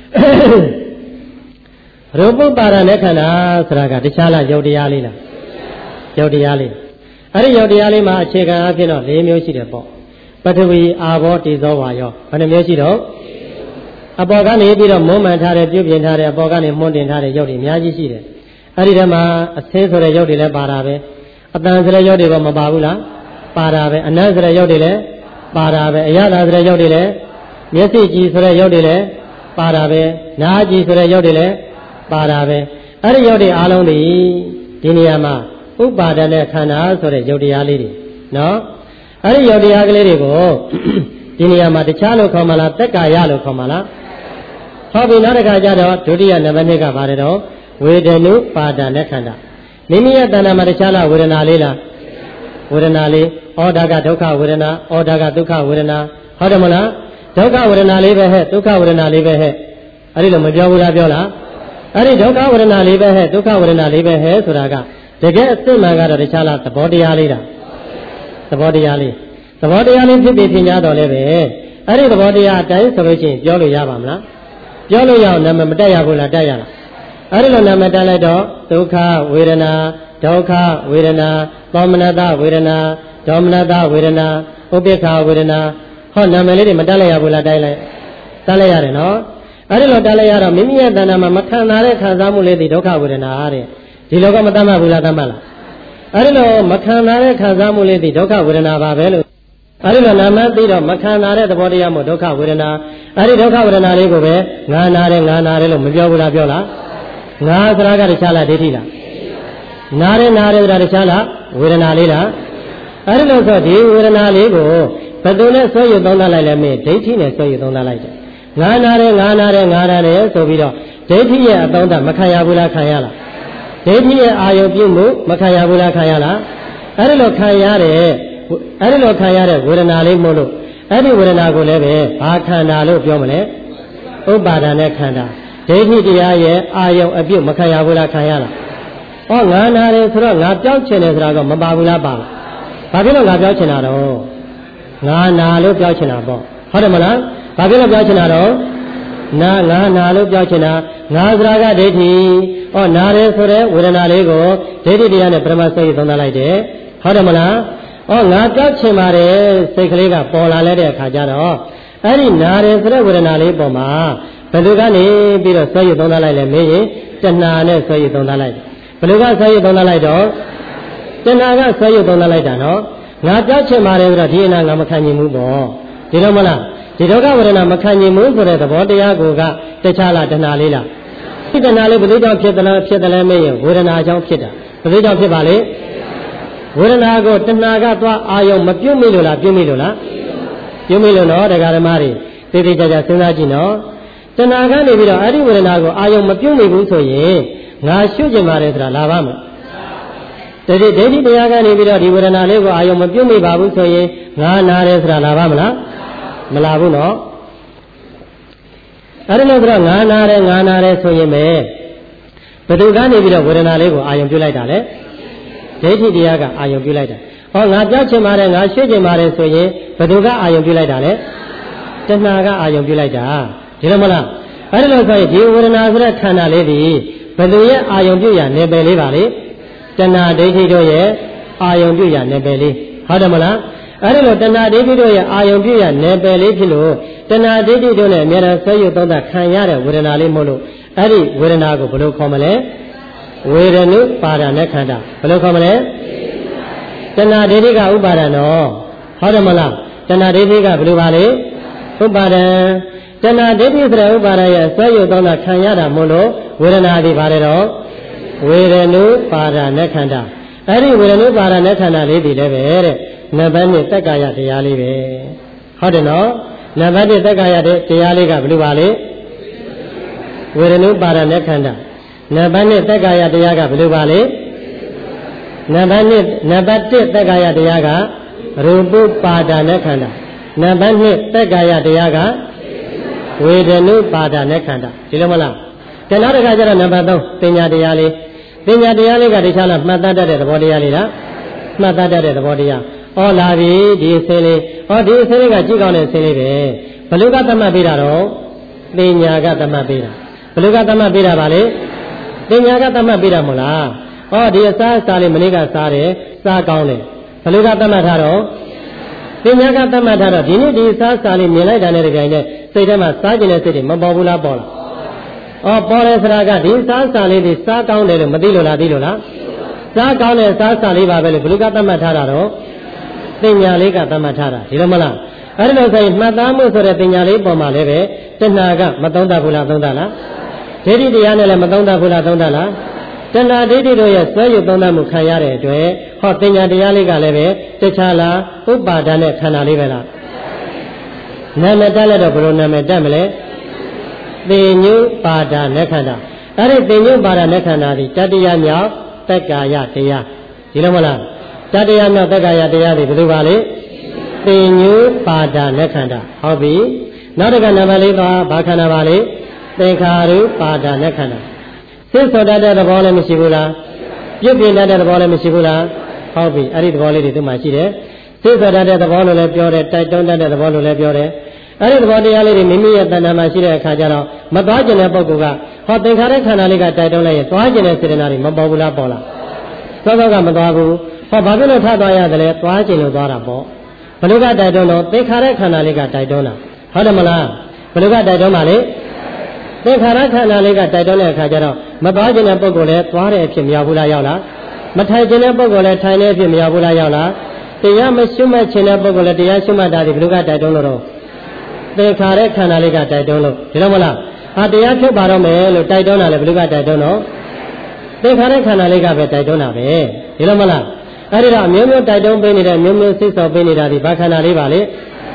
ရူပပါဒာနဲ့ခန္ဓာဆိုတာကတခြားလားယုတ်တရားလေးလားယုတ်တရားလေးအဲ့ဒီယုတ်တရားလေးမှာအခြေခံအဖြစ်တော့၄မျိုးရှိတယ်ပေါ့ပထဝီအာဘောတေဇောဝါယောဘယ်နှမျိုးရှိတော့အပေါ်ကနေပြီးတော့မုံမှန်ထားတဲ့ပြုပြင်ထားတဲ့အပေါ်ကနေမှုန်းတင်ထားတဲ့ယုတ်တွေအများကြီးရှိတယ်အဲ့ဒီထဲမှာအဆင်းဆိုတဲ့ယုတ်တွေလည်းပါတာပဲအတန်ဆိုတဲ့ယုတ်တွေကမပါဘူးလားပါတာပဲအနံ့ဆိုတဲ့ယုတ်တွေလည်းပါတာပဲအယတာဆိုတဲ့ယုတ်တွေလည်းမျက်စိကြည်ဆိုတဲ့ယုတ်တွေလည်းပါတာပဲနားကြည်ဆိုတဲ့ယုတ်တွေလည်းပါတာပဲအဲ့ဒီယုတ်တွေအားလုံးဒီနေရာမှာဥပါဒနဲ့ခန္ဓာဆိုတဲ့ယုတ်တရားလေးတွေနော်အဲ့ဒီယုတ်တရားကလေးတွေကိုဒီနေရာမှာတခြားလို့ခေါ်မလားတက္ကာယလို့ခေါ်မလားဟောပြီနောက်တစ်ခါကျတော့ဒုတိယနံပါတ်2ကပါတယ်တော့ဝေဒနုပါဒနဲ့ခန္ဓာမိမိရဲ့တဏ္ဍာမှာတခြားလားဝေဒနာလေးလားဝေဒနာလေးဩဒါကဒုက္ခဝေဒနာဩဒါကဒုက္ခဝေဒနာဟုတ်တယ်မလားဒုက္ခဝေဒနာလေးပဲဟဲ့ဒုက္ခဝေဒနာလေးပဲဟဲ့အဲ့ဒီလိုမပြောဘူးလားပြောလားအဲ့ဒီဒုက္ခဝေဒနာလေးပဲဟဲ့ဒုက္ခဝေဒနာလေးပဲဟဲ့ဆိုတာကတကယ်အစစ်မှန်ကတော့တခြားလားသဘောတရားလေးတာသဘောတရားလေးဖြစ်ပြီးပြင်များတော်လဲပဲအဲ့ဒီသဘောတရားအတိုင်းဆိုလို့ရှိရင်ပြောလို့ရပါမလားပြောလို့ရအောင်နာမမတက်ရဘူးလားတက်ရလားအဲ့ဒီလိုနာမတက်လိုက်တော့ဒုက္ခဝေဒနာဒုက္ခဝေဒနာသောမနတဝေဒနာဒေါမနတဝေဒနာဥပိ္ပခာဝေဒနာဟောနာမည်လေးတွေမတက်လိုက်ရဘူးလားတက်လိုက်ရတယ်နော်အဲ့ဒီလိုတက်လိုက်ရတော့မိမိရဲ့တဏ္ဍာမှာမခံစားတဲ့ခံစားမှုလေးတွေဒုက္ခဝေဒနာတဲ့ဒီလောကမတတ်မှဘူးလားတတ်မှလားအဲ့ဒီလိုမခံစားတဲ့ခံစားမှုလေးတွေဒုက္ခဝေဒနာပါပဲလို့အဲ့ဒီလိုနာမသိတော့မခံစားတဲ့သဘောတရားမို့ဒုက္ခဝေဒနာအဲ့ဒီဒုက္ခဝေဒနာလေးကိုပဲငါနာတယ်လို့မပြောဘူးလားပြောလားငါဆိုတာကတခြားလားဒိဋ္ဌိလားနာတယ်ဆိုတာတခြားလားဝေဒနာလေးလားအဲ့ဒီလိုဆိုဒီဝေဒနာလေးကိုဘသူနဲ့ဆွဲယူသုံးသပ်လိုက်လဲမေးဒိဋ္ဌိနဲ့ဆွဲယူသုံးသပ်လိုက်တယ်ငါနာတယ်ဆိုပြီးတော့ဒိဋ္ဌိရဲ့အသုံးသပ်မခံရဘူးလားခံရလားဒိဋ္ဌိရဲ့အာယုပြုမှုမခံရဘူးလားခံရလားအဲ့ဒီလိုခံရတဲ့ဝေဒနာလေးမို့လို့အဲ့ဒီဝေဒနာကိုလည်းပဲဘာခန္ဓာလို့ပြောမလဲဥပါဒာနဲ့ခန္ဓာဒိဋ္ဌိတရားရဲ့အာယုအပြုမခံရဘူးလားခံရလားဟောငါနာတယ်ဆိုတော့ငါပြောင်းချင်တယ်ဆိုတာကမပါဘူးလားပါလားဘာဖြစ်လို့ငါပြောင်းချင်တာတော့ငါနာလို့ပြောင်းချင်တာပေါ့ဟုတ်တယ်မလားဘာဖြစ်လို့ပြောင်းချင်တာတော့ငါနာလို့ပြောင်းချင်တာငါစရာကဒိဋ္ဌိဟောနာတယ်ဆိုတဲ့ဝေဒနာလေးကိုဒိဋ္ဌိတရားနဲ့ပရမစိတ်သုံးသပ်လိုက်တယ်ဟုတ်တယ်မလားဟောငါပြောင်းချင်ပါတယ်စိတ်ကလေးကပေါ်လာလဲတဲ့အခါကျတော့အဲ့ဒီနာတယ်ဆိုတဲ့ဝေဒနာလေးပေါ်မှာဘယ်လိုကနေပြီးတော့ဆွဲရသုံးသပ်လိုက်လဲမေးရင်တဏှာနဲ့ဆွဲရသုံးသပ်လိုက်ဘယ်လိုကဆွဲရသုံးသပ်လိုက်တော့တဏှာကဆွဲရသုံးသပ်လိုက်တာနော်ငါပြောက်ချင်ပါတယ်ဆိုတော့ဒီအနာငါမခံနိုင်ဘူးပေါ့ဒီလိုမလားဒီဒုက္ခဝေဒနာမခံနိုင်ဘူးဆိုတဲ့သဘောတရားကိုကတခြားလားတဏှာလေးလားဒီတဏှာလေးဘယ်လိုကြောင့်ဖြစ်တယ်လဲမေးရင်ဝေဒနာကြောင့်ဖြစ်တာဘယ်လိုကြောင့်ဖြစ်ပါလဲဝေဒနာကိုတဏှာကသွားအာယုံမပြုတ်မိလို့လားပြုတ်မိလို့လားပြုတ်မိလို့နော်တရားဓမ္မတွေသေသေးချာချာစဉ်းစားကြည့်နော်တဏှာကနေပြီးတော့အဲ့ဒီဝေဒနာကိုအာယုံမပြုတ်မိဘူးဆိုရင်ငါရှုကျင်ပါတယ်ဆိုတာလာပါမလားဒိဋ္ဌိတရားကနေပြီးတော့ဒီဝေဒနာလေးကိုအာယုံမပြုတ်မိပါဘူးဆိုရင်ငါနာတယ်ဆိုတာလာပါမလားမလာဘူးနော်အဲ့ဒီလိုဆိုတော့ငါနာတယ်ဆိုရင်ပဲဘယ်သူကနေပြီးတော့ဝေဒနာလေးကိုအာယုံပြုတ်လိုက်တာလဲဒိဋ္ဌိတရားကအာယုံပြုတ်လိုက်တာဟောငါပြောက်ချင်ပါတယ်ငါရှုကျင်ပါတယ်ဆိုရင်ဘယ်သူကအာယုံပြုတ်လိုက်တာလဲတဏှာကအာယုံပြုတ်လိုက်တာဒီလိုမလားအဲ့ဒီလိုဆိုရင်ဒီဝေဒနာဆိုတဲ့ခန္ဓာလေးဒီဘယ်သူရဲ့အာယုံပြုတ်ရနယ်ပယ်လေးပါလေတဏှာဒိဋ္ဌိတို့ရဲ့အာယုံပြုတ်ရနယ်ပယ်လေးဟုတ်တယ်မလားအဲ့ဒီလိုတဏှာဒိဋ္ဌိတို့ရဲ့အာယုံပြုတ်ရနယ်ပယ်လေးဖြစ်လို့တဏှာဒိဋ္ဌိတို့နဲ့အများအားဆွဲယူသုံးသပ်ခံရတဲ့ဝေဒနာလေးမို့လို့အဲ့ဒီဝေဒနာကိုဘယ်လိုခေါ်မလဲဝေဒနုပါဒနဲ့ခန္ဓာဘယ်လိုခေါ်မလဲတဏှာဒိဋ္ဌိကဥပါဒနော်ဟုတ်တယ်မလားတဏှာဒိဋ္ဌိကဘယ်လိုပါလဲဥပါဒံတဏှာဒိဋ္ဌိဆိုတဲ့ဥပါဒရဲ့ဆွဲယူသုံးသပ်ခံရတာမို့လို့ဝေဒနာဒီပါတယ်တော့ဝေဒနုပါဒနဲ့ခန္ဓာအဲ့ဒီဝေဒနုပါဒနဲ့ခန္ဓာလေးဒီလည်းပဲတဲ့နံပါတ်1တက္ကာယတရားလေးပဲဟုတ်တယ်နော်နံပါတ်1တက္ကာယတရားလေးကဘယ်လိုပါလဲဝေဒနုပါဒနဲ့ခန္ဓာနံပါတ်2တက္ကာယတရားကဘယ်လိုပါလဲနံပါတ်1တက္ကာယတရားကရူပပါဒနဲ့ခန္ဓာနံပါတ်2တက္ကာယတရားကဝေဒနုပါဒနဲ့ခန္ဓာဒီလိုမလားကျန်တဲ့ခါကျတော့နံပါတ်3ပညာတရားလေးပညာတရားလေးကတခြားလားမှတ်သားတတ်တဲ့သဘောတရားလေးလားမှတ်သားတတ်တဲ့သဘောတရားဟောလာပြီဒီအစင်းလေးဟောဒီအစင်းလေးကကြည့်ကောင်းတဲ့အစင်းလေးပဲဘလူကသတ်မှတ်ပေးတာတော့ပညာကသတ်မှတ်ပေးတာဘလူကသတ်မှတ်ပေးတာပါလေပညာကသတ်မှတ်ပေးတာမဟုတ်လားဟောဒီအစားလေးမနေ့ကစားတယ်စားကောင်းတယ်ဘလူကသတ်မှတ်ထားတော့ပညာကသတ်မှတ်ထားတော့ဒီနေ့ဒီစားလေးမြင်လိုက်တာနဲ့တကယ်နဲ့စိတ်ထဲမှာစားကျင်တဲ့စိတ်တွေမပေါ်ဘူးလားပေါ်လားပေါ်တယ်ဆိုတာကဒီစားလေးတွေစားကောင်းတယ်လို့မသိလို့လားသိလို့လားစားကောင်းတဲ့စားလေးပါပဲလို့ဘလူကသတ်မှတ်ထားတာတော့ပညာလေးကသတ်မှတ်ထားတာဒီလိုမလားအဲ့ဒီလိုဆိုရင်မှတ်သားမှုဆိုတဲ့ပညာလေးပေါ်မှာလည်းပဲတဏှာကမသုံးတတ်ဘူးလားသုံးတတ်လားဒိဋ္ဌိတရားနဲ့လည်းမသုံးတတ်ဘူးလားသုံးတတ်လားတဏှာဒိဋ္ဌိတို့ရဲ့ဆွဲယူသုံးတတ်မှုခံရတဲ့အတွက်ဟောပညာတရားလေးကလည်းပဲတခြားလားဥပါဒနဲ့ခန္ဓာလေးပဲလားနာမည်တက်လည်းတော့ဘယ်လိုနာမည်တက်မလဲသေညုပါဒနဲ့ခန္ဓာအဲ့ဒီသေညုပါဒနဲ့ခန္ဓာဒီတတိယမြောက်တက္ကာယတရားဒီလိုမလားတတိယမြောက်တက္ကာယတရားတွေဘယ်လိုပါလဲသေညုပါဒနဲ့ခန္ဓာဟုတ်ပြီနောက်တစ်ခါနံပါတ်၄ပါဘာခန္ဓာပါလဲသင်္ခါရုပါဒနဲ့ခန္ဓာစိတ်ဆောတတ်တဲ့သဘောလည်းမရှိဘူးလားပြုတ်ပြင်းတတ်တဲ့သဘောလည်းမရှိဘူးလားဟုတ်ပြီအဲ့ဒီသဘောလေးတွေသူ့မှာရှိတယ်စိတ်ဆောတတ်တဲ့သဘောလို့လည်းပြောတယ်တိုက်တွန်းတတ်တဲ့သဘောလို့လည်းပြောတယ်အဲ့ဒီသဘောတရားလေးတွေမိမိရဲ့တဏ္ဍာမှာရှိတဲ့အခါကျတော့မသွားကျင်တဲ့ပုဂ္ဂိုလ်ကဟောသင်္ခါရခန္ဓာလေးကတိုက်တွန်းလိုက်ရင်သွားကျင်တဲ့စေတနာတွေမပေါ်ဘူးလားပေါ်လားသောသောကမသွားဘူးဟောဘာဖြစ်လို့ထသွားရတယ်လဲသွားကျင်လို့သွားတာပေါ့ဘယ်လိုကတိုက်တွန်းတော့သင်္ခါရခန္ဓာလေးကတိုက်တွန်းတာဟုတ်တယ်မလားဘယ်လိုကတိုက်တွန်းပါလဲသင်္ခါရခန္ဓာလေးကတိုက်တွန်းတဲ့အခါကျတော့မသွားကျင်တဲ့ပုဂ္ဂိုလ်လည်းသွားတဲ့အဖြစ်မရောက်ဘူးလားရောက်လားမထိုင်ကျင်တဲ့ပုဂ္ဂိုလ်လည်းထိုင်တဲ့အဖြစ်မရောက်ဘူးလားရောက်လားတရားမရှုမှတ်ခြင်းတဲ့ပုဂ္ဂိုလ်လည်းတရားရှုမှတ်တာဒီဘယ်လိုကတိုက်တွန်းလို့တော့သင်္ခါရခန္ဓာလေးကတိုက်တွန်းလို့ဒီလိုမလားဟာတရားဖြုတ်ပါတော့မယ်လို့တိုက်တွန်းတာလည်းဘယ်လိုကတိုက်တွန်းတော့သင်္ခါရခန္ဓာလေးကပဲတိုက်တွန်းတာပဲဒီလိုမလားအဲ့ဒီတော့အမျိုးမျိုးတိုက်တွန်းပေးနေတဲ့မျိုးမျိုးစိတ်ဆော်ပေးနေတာဒီဘာခန္ဓာလေးပါလေ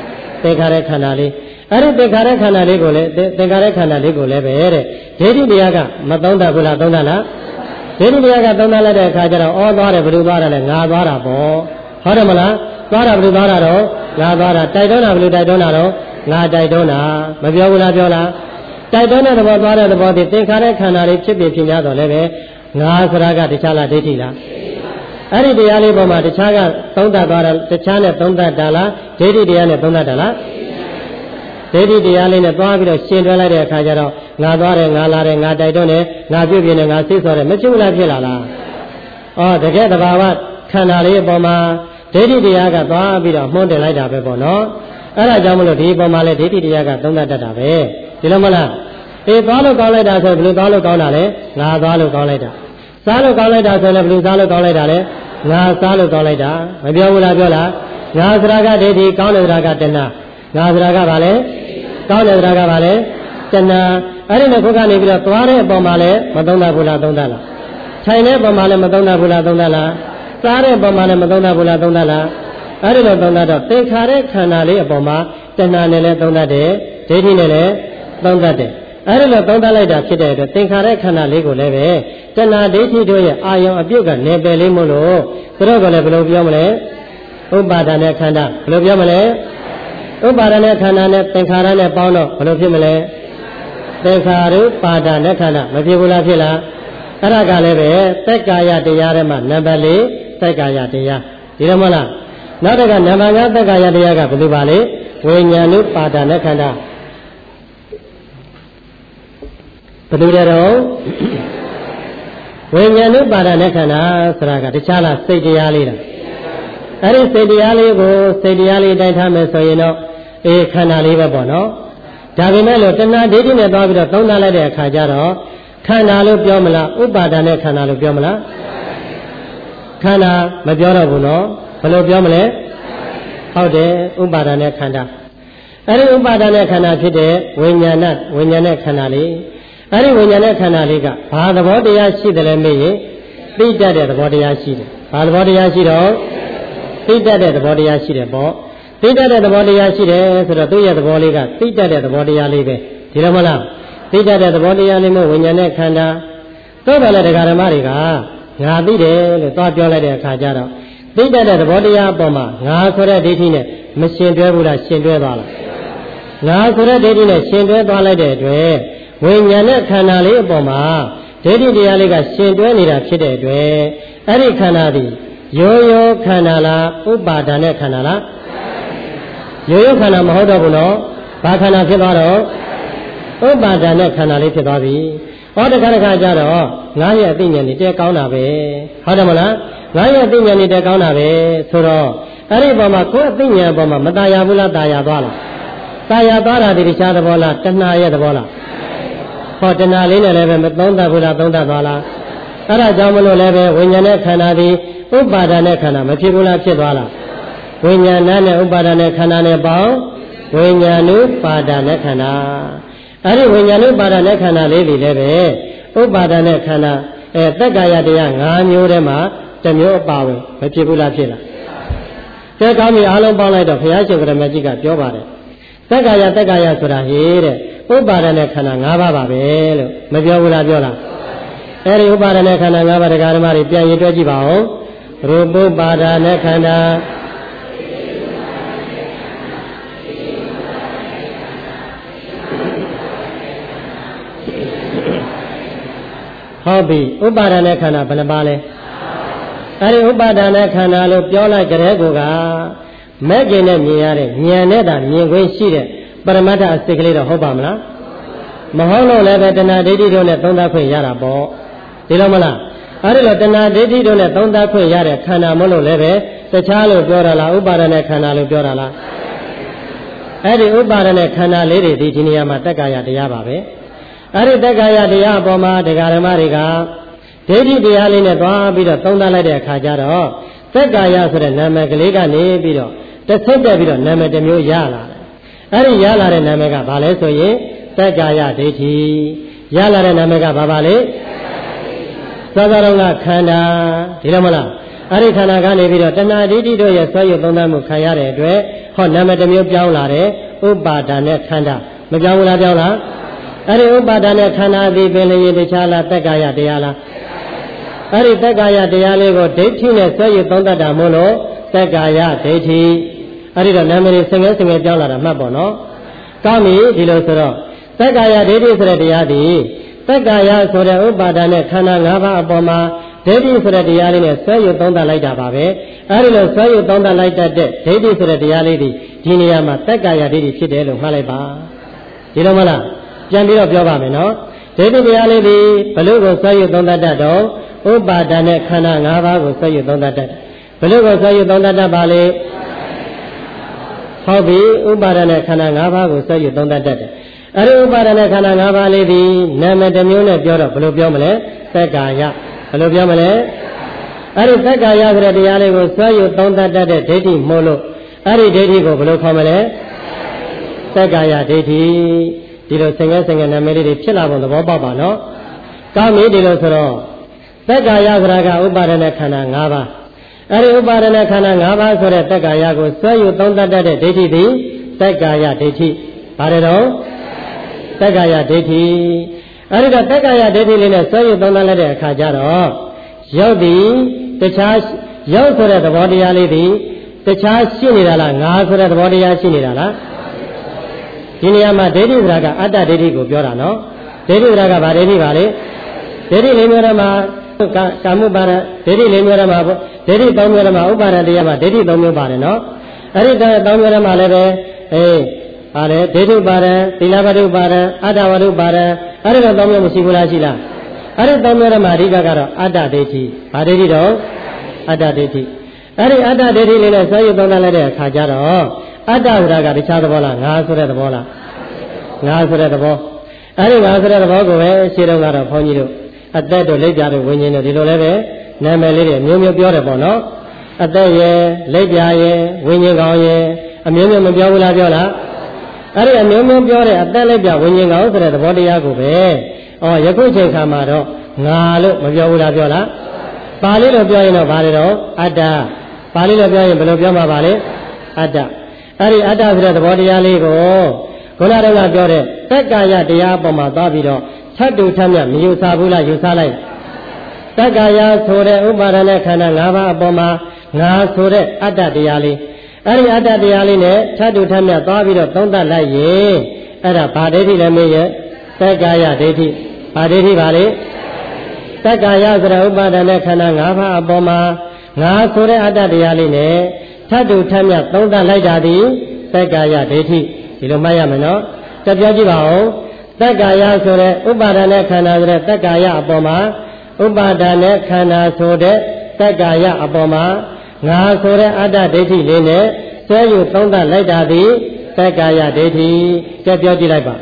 သင်္ခါရခန္ဓာလေးအဲ့ဒီသင်္ခါရခန္ဓာလေးကိုလည်းသင်္ခါရခန္ဓာလေးကိုလည်းပဲတဲ့ဒိဋ္ဌိတရားကမသုံးတတ်ဘူးလားသုံးတတ်လားဒိဋ္ဌိတရားကသုံးတတ်လိုက်တဲ့အခါကျတော့ဩသွားတယ်ဘယ်လိုသွားတယ်လဲငါသွားတာပေါ့ဟုတ်တယ်မလားသွားတာဘယ်လိုသွားတာတော့ငါသွားတာတိုက်တွန်းတာဘယ်လိုတိုက်တွန်းတာတော့ငါတိုက်တွန်းတာမပြောဘူးလားပြောလားတိုက်တွန်းတဲ့သဘောသွားတဲ့သဘောဒီသင်္ခါရခန္ဓာလေးဖြစ်ကြတော့လည်းပဲငါဆိုတာကတခြားလားဒိဋ္ဌိလားအဲ့ဒီတရားလေးပေါ်မှာတခြားကသုံးတတ်သွားတာတခြားနဲ့သုံးတတ်တာလားဒိဋ္ဌိတရားနဲ့သုံးတတ်တာလားဒိဋ္ဌိတရားလေးနဲ့သွားပြီးတော့ရှင်တွဲလိုက်တဲ့အခါကျတော့ငါသွားတယ်ငါလာတယ်ငါတိုက်တွန်းတယ်ငါပြုတ်ပြင်းတယ်ငါစိတ်ဆော်တယ်မဖြစ်ဘူးလားဖြစ်လာလားတကယ်တဘာဝခန္ဓာလေးအပေါ်မှာဒိဋ္ဌိတရားကသွားပြီးတော့မှုန်းတင်လိုက်တာပဲပေါ့နော်အဲ့ဒါကြောင့်မလို့ဒီအပေါ်မှာလည်းဒိဋ္ဌိတရားကသုံးတတ်တတ်တာပဲဒီလိုမလားသွားလို့ကောင်းလိုက်တာဆိုဘယ်လိုသွားလို့ကောင်းတာလဲငါသွားလို့ကောင်းလိုက်တာစားလို့ကောင်းလိုက်တာဆိုလည်းဘယ်လိုစားလို့ကောင်းလိုက်တာလဲငါစားလို့ကောင်းလိုက်တာမပြောဘူးလားပြောလားငါစရာကဒိဋ္ဌိကောင်းတဲ့စရာကတဏှာငါစရာကဘာလဲကောင်းတဲ့စရာကဘာလဲတဏှာအဲ့ဒီနဲ့ခုကနေပြီးတော့သွားတဲ့အပေါ်မှာလည်းမသုံးတတ်ဘူးလားသုံးတတ်လားထိုင်တဲ့အပေါ်မှာလည်းမသုံးတတ်ဘူးလားသုံးတတ်လားစားတဲ့အပေါ်မှာလည်းမသုံးတတ်ဘူးလားသုံးတတ်လားအဲ့ဒီလိုသုံးတတ်တော့သင်္ခါရခန္ဓာလေးအပေါ်မှာတဏှာနဲ့လည်းသုံးတတ်တယ်ဒိဋ္ဌိနဲ့လည်းသုံးတတ်တယ်အဲ့ဒီလိုသုံးသပ်လိုက်တာဖြစ်တဲ့အတွက်သင်္ခါရခန္ဓာလေးကိုလည်းပဲတဏှာဒိဋ္ဌိတို့ရဲ့အာယုံအပြုတ်ကနေပယ်လေးမို့လို့သူတို့ကလည်းဘယ်လိုပြောမလဲဥပါဒณะခန္ဓာဘယ်လိုပြောမလဲဥပါဒณะခန္ဓာနဲ့သင်္ခါရနဲ့ပေါင်းတော့ဘယ်လိုဖြစ်မလဲသင်္ခါရုပါဒณะခန္ဓာမဖြစ်ဘူးလားဖြစ်လားအဲ့ဒါကလည်းပဲသက်ကာယတရားထဲမှာနံပါတ်၄သက်ကာယတရားဒီလိုမဟုတ်လားနောက်တစ်ခါနံပါတ်5သက်ကာယတရားကဘယ်လိုပါလဲဝိညာဏုပါဒณะခန္ဓာဘယ်လိုလဲတော့ဝိညာဏုပါဒณะခန္ဓာဆိုတာကတခြားလားစိတ်တရားလေးလားအဲ့ဒီစိတ်တရားလေးကိုစိတ်တရားလေးတိုင်းထားမယ်ဆိုရင်တော့ခန္ဓာလေးပဲပေါ့နော်ဒါပေမဲ့လို့တဏှာဒိဋ္ဌိနဲ့သွားပြီးတော့သုံးသပ်လိုက်တဲ့အခါကျတော့ခန္ဓာလို့ပြောမလားဥပါဒณะခန္ဓာလို့ပြောမလားခန္ဓာမပြောတော့ဘူးနော်ဘယ်လိုပြောမလဲဟုတ်တယ်ဥပါဒณะခန္ဓာအဲ့ဒီဥပါဒณะခန္ဓာဖြစ်တဲ့ဝိညာဏခန္ဓာလေးအဲ့ဒီဝိညာဏခန္ဓာလေးကဘာသဘောတရားရှိတယ်လဲမေးရင်သိတတ်တဲ့သဘောတရားရှိတယ်ဘာသဘောတရားရှိတော့သိတတ်တဲ့သဘောတရားရှိတယ်ပေါ့သိတတ်တဲ့သဘောတရားရှိတယ်ဆိုတော့သူ့ရဲ့သဘောလေးကသိတတ်တဲ့သဘောတရားလေးပဲဒီလိုမလားသိတတ်တဲ့သဘောတရားလေးမျိုးဝိညာဏခန္ဓာသို့တော်လည်းတရားဓမ္မတွေကငါသိတယ်လို့သွားပြောလိုက်တဲ့အခါကျတော့သိတတ်တဲ့သဘောတရားအပေါ်မှာငါဆိုတဲ့ဒိဋ္ဌိနဲ့မရှင်တွဲဘူးလားရှင်တွဲသွားလားငါဆိုတဲ့ဒိဋ္ဌိနဲ့ရှင်တွဲသွားလိုက်တဲ့အတွက်ဝိညာဏခန္ဓာလေးအပေါ်မှာဒိဋ္ဌိတရားလေးကရှင်တွဲနေတာဖြစ်တဲ့အတွက်အဲ့ဒီခန္ဓာသည်ရိုးရိုးခန္ဓာလားဥပါဒณะခန္ဓာလားရိုးရိုးခန္ဓာမဟုတ်တော့ဘူးနော်ဘာခန္ဓာဖြစ်သွားတော့ဥပါဒณะခန္ဓာလေးဖြစ်သွားပြီဟောတခါတခါကျတော့ငါရဲ့အသိဉာဏ်นี่တဲကောင်းတာပဲဟုတ်တယ်မလားငါရဲ့အသိဉာဏ်นี่တဲကောင်းတာပဲဆိုတော့အဲ့ဒီပေါ်မှာကိုယ်အသိဉာဏ်ပေါ်မှာမตายဘူးလားตายသွားလားตายသွားတာဒီတခြားသဘောလားတဏှာရဲ့သဘောလားဟောတဏှာလေးနဲ့လည်းပဲမသုံးတတ်ဘူးလားသုံးတတ်သွားလားအဲ့ဒါကြောင့်မလို့လည်းပဲဝိညာဉ်နဲ့ခန္ဓာသည်ဥပါဒณะခန္ဓာမဖြစ်ဘူးလားဖြစ်သွားလားဝိညာဏနဲ့ဥပါဒณะခန္ဓာနဲ့ပေါင်းဝိညာဏုပါဒณะခန္ဓာအဲ့ဒီဝိညာဏုပါဒณะခန္ဓာလေးတွေလည်းပဲဥပါဒณะခန္ဓာသက်ကာယတရား5မျိုးထဲမှာတစ်မျိုးအပါဝင်မဖြစ်ဘူးလားဖြစ်လားကဲကောင်းပြီအားလုံးပေါင်းလိုက်တော့ဘုရားရှင်ကရမကြီးကပြောပါတယ်သက်ကာယဆိုတာဟေးတဲ့ဥပါဒณะခန္ဓာ5ပါးပါပဲလို့မပြောဘူးလားပြောလားအဲ့ဒီဥပါဒณะခန္ဓာ5ပါးတရားဓမ္မတွေပြန်ရင်တွဲကြည့်ပါဦးရူပပါဒณะခန္ဓာဟုတ်ပြီဥပါဒณะခန္ဓာဘယ်နှပါလဲအဲ့ဒီဥပါဒณะခန္ဓာလို့ပြောလိုက်ကြတဲ့ကောကမဲ့ကျင်နဲ့မြင်ရတဲ့ဉာဏ်နဲ့သာမြင်ခွင့်ရှိတဲ့ပရမတ္ထအစစ်ကလေးတော့ဟုတ်ပါမလားမဟုတ်လို့လည်းပဲတဏှာဒိဋ္ဌိတို့နဲ့သုံးသပ်ခွင့်ရတာပေါ့ဒီလိုမလားအဲ့ဒီလိုတဏှာဒိဋ္ဌိတို့နဲ့သုံးသပ်ခွင့်ရတဲ့ခန္ဓာမလို့လည်းပဲတခြားလို့ပြောတာလားဥပါဒณะခန္ဓာလို့ပြောတာလားအဲ့ဒီဥပါဒณะခန္ဓာလေးတွေဒီနေရာမှာတက္ကာယတရားပါပဲအဲ့ဒီတက္ကာယတရားအပေါ်မှာတရားဓမ္မတွေကဒိဋ္ဌိတရားလေးနဲ့သွားပြီးတော့သုံးသပ်လိုက်တဲ့အခါကျတော့တက္ကာယဆိုတဲ့နာမည်ကလေးကနေပြီးတော့တစ်ဆက်တက်ပြီးတော့နာမည်တစ်မျိုးရလာတယ်အဲ့ဒီရလာတဲ့နာမည်ကဘာလဲဆိုရင်တက္ကာယဒိဋ္ဌိရလာတဲ့နာမည်ကဘာပါလဲသောတာရောကခန္ဓာဒီလိုမလားအဲ့ဒီခန္ဓာကနေပြီးတော့တဏှာဒိဋ္ဌိတို့ရဲ့ဆွဲရုပ်သုံးသပ်မှုခံရတဲ့အတွက်ဟောနာမည်တစ်မျိုးပြောင်းလာတယ်ဥပါဒာနဲ့ခန္ဓာမပြောင်းဘူးလားပြောင်းလားအဲ့ဒီဥပါဒာနဲ့ခန္ဓာသည်ပင်လည်းတခြားလားတက္ကာယတရားလားအဲ့ဒီတက္ကာယတရားလေးကိုဒိဋ္ဌိနဲ့ဆွဲယူသုံးတတ်တာမို့လို့တက္ကာယဒိဋ္ဌိအဲ့ဒီတော့နာမည်ဆင်ငယ်ပြောင်းလာတာမှတ်ပေါ့နော်ကောင်းပြီဒီလိုဆိုတော့တက္ကာယဒိဋ္ဌိဆိုတဲ့တရားသည်တက္ကာယဆိုတဲ့ဥပါဒာနဲ့ခန္ဓာ၅ပါးအပေါ်မှာဒိဋ္ဌိဆိုတဲ့တရားလေးနဲ့ဆွဲယူသုံးသပ်လိုက်တာပါပဲအဲဒီလိုဆွဲယူသုံးသပ်လိုက်တတ်တဲ့ဒိဋ္ဌိဆိုတဲ့တရားလေးဒီနေရာမှာတက္ကာယဒိဋ္ဌိဖြစ်တယ်လို့မှတ်လိုက်ပါဒီလိုမလားပြန်ပြီးတော့ပြောပါမယ်နော်ဒိဋ္ဌိတရားလေးဒီဘလို့ကိုဆွဲယူသုံးသပ်တတ်တော့ဥပါဒာနဲ့ခန္ဓာ၅ပါးကိုဆွဲယူသုံးသပ်တတ်ဘလို့ကိုဆွဲယူသုံးသပ်တတ်ပါလေဟုတ်ပြီဥပါဒာနဲ့ခန္ဓာ၅ပါးကိုဆွဲယူသုံးသပ်တတ်တယ်အဲဒီဥပါဒာနဲ့ခန္ဓာ၅ပါးလေးဒီနာမည်တစ်မျိုးနဲ့ပြောတော့ဘလို့ပြောမလဲတက္ကာယဘယ်လိုပြောမလဲအဲ့ဒီတက္ကာယဆိုတဲ့တရားလေးကိုဆွဲယူသုံးသပ်တတ်တဲ့ဒိဋ္ဌိမို့လို့အဲ့ဒီဒိဋ္ဌိကိုဘယ်လိုခေါ်မလဲတက္ကာယဒိဋ္ဌိဒီလိုဆင်ငယ်နာမည်လေးတွေဖြစ်လာဖို့သဘောပေါက်ပါနော်ကောင်းပြီဒီလိုဆိုတော့တက္ကာယဆိုတာကဥပါဒနာခန္ဓာ၅ပါးအဲ့ဒီဥပါဒနာခန္ဓာ၅ပါးဆိုတဲ့တက္ကာယကိုဆွဲယူသုံးသပ်တတ်တဲ့ဒိဋ္ဌိသည်တက္ကာယဒိဋ္ဌိပါတယ်တော့တက္ကာယဒိဋ္ဌိအဲ့ဒီတော့တက္ကာယဒိဋ္ဌိလေးနဲ့ဆွဲယူသုံးသပ်လိုက်တဲ့အခါကျတော့ရုပ်သည်တခြားရုပ်ဆိုတဲ့သဘောတရားလေးသည်တခြားရှိနေတာလားငါဆိုတဲ့သဘောတရားရှိနေတာလားဒီနေရာမှာဒိဋ္ဌိဆိုတာကအတ္တဒိဋ္ဌိကိုပြောတာနော်ဒိဋ္ဌိဆိုတာကဘာဒိဋ္ဌိပါလဲဒိဋ္ဌိလေးမျိုးထဲမှာကာမုပါဒဒိဋ္ဌိလေးမျိုးထဲမှာဒိဋ္ဌိ၃မျိုးထဲမှာဥပါဒတရားမှာဒိဋ္ဌိ၃မျိုးပါတယ်နော်အဲ့ဒီ၃မျိုးထဲမှာလည်းပဲပါတယ်ဒိဋ္ဌိပါဒသီလဝတ္ထုပါဒအတ္တဝတ္ထုပါဒအဲ့ဒီတော့၃မျိုးမရှိဘူးလားရှိလားအဲ့ဒီ၃မျိုးထဲမှာအဓိကကတော့အတ္တဒိဋ္ဌိဘာဒိဋ္ဌိတော့အတ္တဒိဋ္ဌိအဲ့ဒီအတ္တဒိဋ္ဌိလေးနဲ့ဆွဲယူသုံးသပ်လိုက်တဲ့အခါကျတော့အတ္တဆိုတာကတခြားသဘောလားငါဆိုတဲ့သဘောလားငါဆိုတဲ့သဘောအဲ့ဒီငါဆိုတဲ့သဘောကိုပဲရှင်းတော့ကတော့ဘုန်းကြီးတို့အသက်တို့လက်ပြတို့ဝิญဉ်တို့ဒီလိုလည်းပဲနာမည်လေးတွေမျိုးမျိုးပြောတယ်ပေါ့နော်အသက်ရဲ့လက်ပြရဲ့ဝิญဉ်ကောင်ရဲ့အမျိုးမျိုးမပြောဘူးလားပြောလားအဲ့ဒီအမျိုးမျိုးပြောတဲ့အသက်လက်ပြဝิญဉ်ကောင်ဆိုတဲ့သဘောတရားကိုပဲယခုချိန်ခါမှာတော့ငါလို့မပြောဘူးလားပြောလားပါဠိလိုပြောရင်တော့ဘာလဲတော့အတ္တပါဠိလိုပြောရင်ဘယ်လိုပြောမှာပါလဲအတ္တအဲ့ဒီအတ္တဆိုတဲ့သဘောတရားလေးကိုခုနကပြောတဲ့တက္ကာယတရားအပေါ်မှာသွားပြီးတော့သတ္တုထမြမယူဆဘူးလားယူဆလိုက်တက္ကာယဆိုတဲ့ဥပါဒณะခန္ဓာ၅ပါးအပေါ်မှာငါဆိုတဲ့အတ္တတရားလေးအဲ့ဒီအတ္တတရားလေးနဲ့သတ္တုထမြသွားပြီးတော့သုံးသပ်လိုက်ရင်အဲ့ဒါဘာဒိဋ္ဌိလဲမေးရဲ့တက္ကာယဒိဋ္ဌိဘာဒိဋ္ဌိပါလေတက္ကာယဆိုတဲ့ဥပါဒณะခန္ဓာ၅ပါးအပေါ်မှာငါဆိုတဲ့အတ္တတရားလေးနဲ့သတ္တုထမြသုံးသပ်လိုက်တာဒီတက္ကာယဒိဋ္ဌိဒီလိုမှတ်ရမယ်နော်ဆက်ပြောကြည့်ပါဦးတက္ကာယဆိုတဲ့ဥပါဒณะခန္ဓာဆိုတဲ့တက္ကာယအပေါ်မှာဥပါဒณะခန္ဓာဆိုတဲ့တက္ကာယအပေါ်မှာငါဆိုတဲ့အတ္တဒိဋ္ဌိလေးနဲ့ဆွဲယူသုံးသပ်လိုက်တာဒီတက္ကာယဒိဋ္ဌိဆက်ပြောကြည့်လိုက်ပါ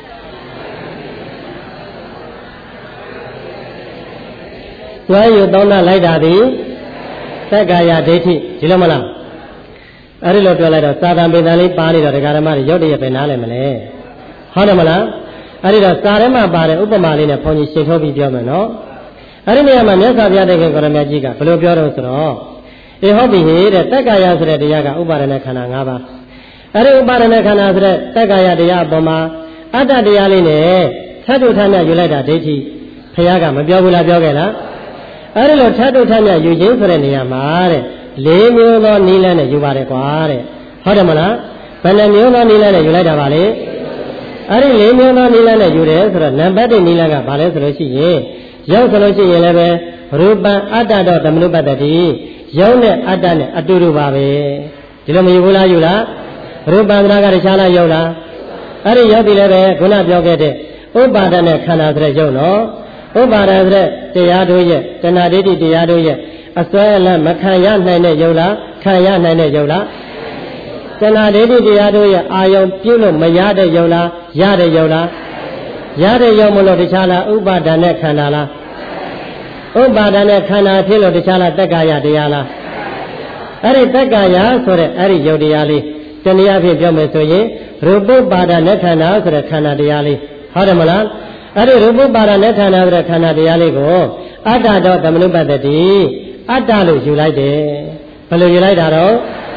ဆွဲယူသုံးသပ်လိုက်တာဒီတက္ကာယဒိဋ္ဌိဒီလိုမလားအဲ့ဒီလိုပြောလိုက်တော့သာသံပေတံလေးပါနေတော့ဒကာဓမ္မတွေရုပ်တရက်ပဲနားလည်မလဲဟုတ်တယ်မလားအဲ့ဒီတော့စာထဲမှာပါတဲ့ဥပမာလေးနဲ့ဘုန်းကြီးရှင်းထုတ်ပြီးပြောမယ်နော်အဲ့ဒီနေရာမှာမြတ်စွာဘုရားတခင်ကိုရမကြီးကဘယ်လိုပြောတော့ဆိုတော့ဟုတ်ပြီတဲ့တက္ကာယဆိုတဲ့တရားကဥပါဒณะခန္ဓာ၅ပါးအဲ့ဒီဥပါဒณะခန္ဓာဆိုတဲ့တက္ကာယတရားအပေါ်မှာအတ္တတရားလေးနဲ့သတ္တုထမြယူလိုက်တာဒိဋ္ဌိဘုရားကမပြောဘူးလားပြောခဲ့လားအဲ့ဒီလိုသတ္တုထမြယူခြင်းဆိုတဲ့နေရာမှာတဲ့၄မျိုးသောနိလန်းနဲ့ယူပါတယ်ကွာတဲ့ဟုတ်တယ်မလားဘယ်နှမျိုးသောနိလန်းနဲ့ယူလိုက်တာပါလဲအဲ့ဒီ၄မျိုးသောနိလန်းနဲ့ယူတယ်ဆိုတော့နံပါတ်1နိလန်းကဘာလဲဆိုလို့ရှိရင်ရုပ်ဆိုလို့ရှိရင်လည်းပဲရူပံအတ္တတော့သမနုပတ္တိရုပ်နဲ့အတ္တနဲ့အတူတူပါပဲဒီလိုမယူဘူးလားယူလားရူပံတရားကတခြားလားရုပ်လားအဲ့ဒီရုပ်ဒီလည်းပဲခုနပြောခဲ့တဲ့ဥပါဒနဲ့ခန္ဓာဆိုတဲ့ရုပ်နော်ဥပါဒဆိုတဲ့တရားတို့ရဲ့တဏှာဒိဋ္ဌိတရားတို့ရဲ့အစွဲအလတ်မခံရနိုင်တဲ့ရုပ်လားခံရနိုင်တဲ့ရုပ်လားတဏှာဒိဋ္ဌိတရားတို့ရဲ့အာယုံပြုလို့မရတဲ့ရုပ်လားရတဲ့ရုပ်လားရတဲ့ရုပ်မလို့တခြားလားဥပါဒနဲ့ခန္ဓာလားဥပါဒနဲ့ခန္ဓာဖြစ်လို့တခြားလားတက္ကာယတရားလားအဲ့ဒီတက္ကာယဆိုတဲ့အဲ့ဒီရုပ်တရားလေးတနည်းအားဖြင့်ပြောမယ်ဆိုရင်ရူပပါဒနဲ့ခန္ဓာဆိုတဲ့ခန္ဓာတရားလေးဟုတ်တယ်မလားအဲ့ဒီရူပပါဒနဲ့ခန္ဓာဆိုတဲ့ခန္ဓာတရားလေးကိုအတ္တတော့သမနုပတ္တိအတ္တလို့ယူလိုက်တယ်ဘယ်လိုယူလိုက်တာတော့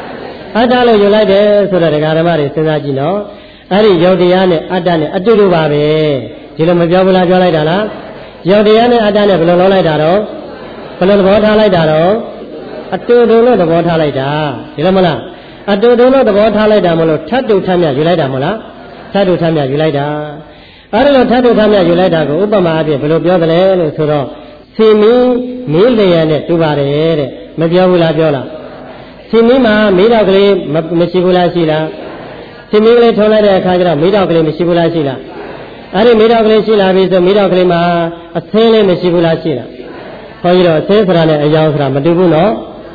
အတ္တလို့ယူလိုက်တယ်ဆိုတော့ဒကာဓမ္မတွေစဉ်းစားကြည့်နော်အဲ့ဒီယုတ်တရားနဲ့အတ္တနဲ့အတူတူပါပဲဒီလိုမပြောဘူးလားပြောလိုက်တာလားယုတ်တရားနဲ့အတ္တနဲ့ဘယ်လိုလုံးလိုက်တာတော့ဘယ်လိုသဘောထားလိုက်တာတော့အတူတူလို့သဘောထားလိုက်တာဒီလိုမလားအတူတူလို့သဘောထားလိုက်တာမလို့ထပ်တူထပ်မြယူလိုက်တာမဟုတ်လားထပ်တူထပ်မြယူလိုက်တာအဲ့ဒါလို့ထပ်တူထပ်မြယူလိုက်တာကိုဥပမာအဖြစ်ဘယ်လိုပြောသလဲလို့ဆိုတော့စီမီမီးလျံနဲ့တူပါတယ်တဲ့မပြောဘူးလားပြောလားစီမီမှာမီးတောက်ကလေးမရှိဘူးလားရှိလားစီမီကလေးထုံးလိုက်တဲ့အခါကျတော့မီးတောက်ကလေးမရှိဘူးလားရှိလားအဲ့ဒီမီးတောက်ကလေးရှိလာပြီဆိုမီးတောက်ကလေးမှာအဆင်းလေးမရှိဘူးလားရှိလားခေါ်ရတော့အဆင်းဆိုတာနဲ့အယောင်ဆိုတာမတူဘူးနော်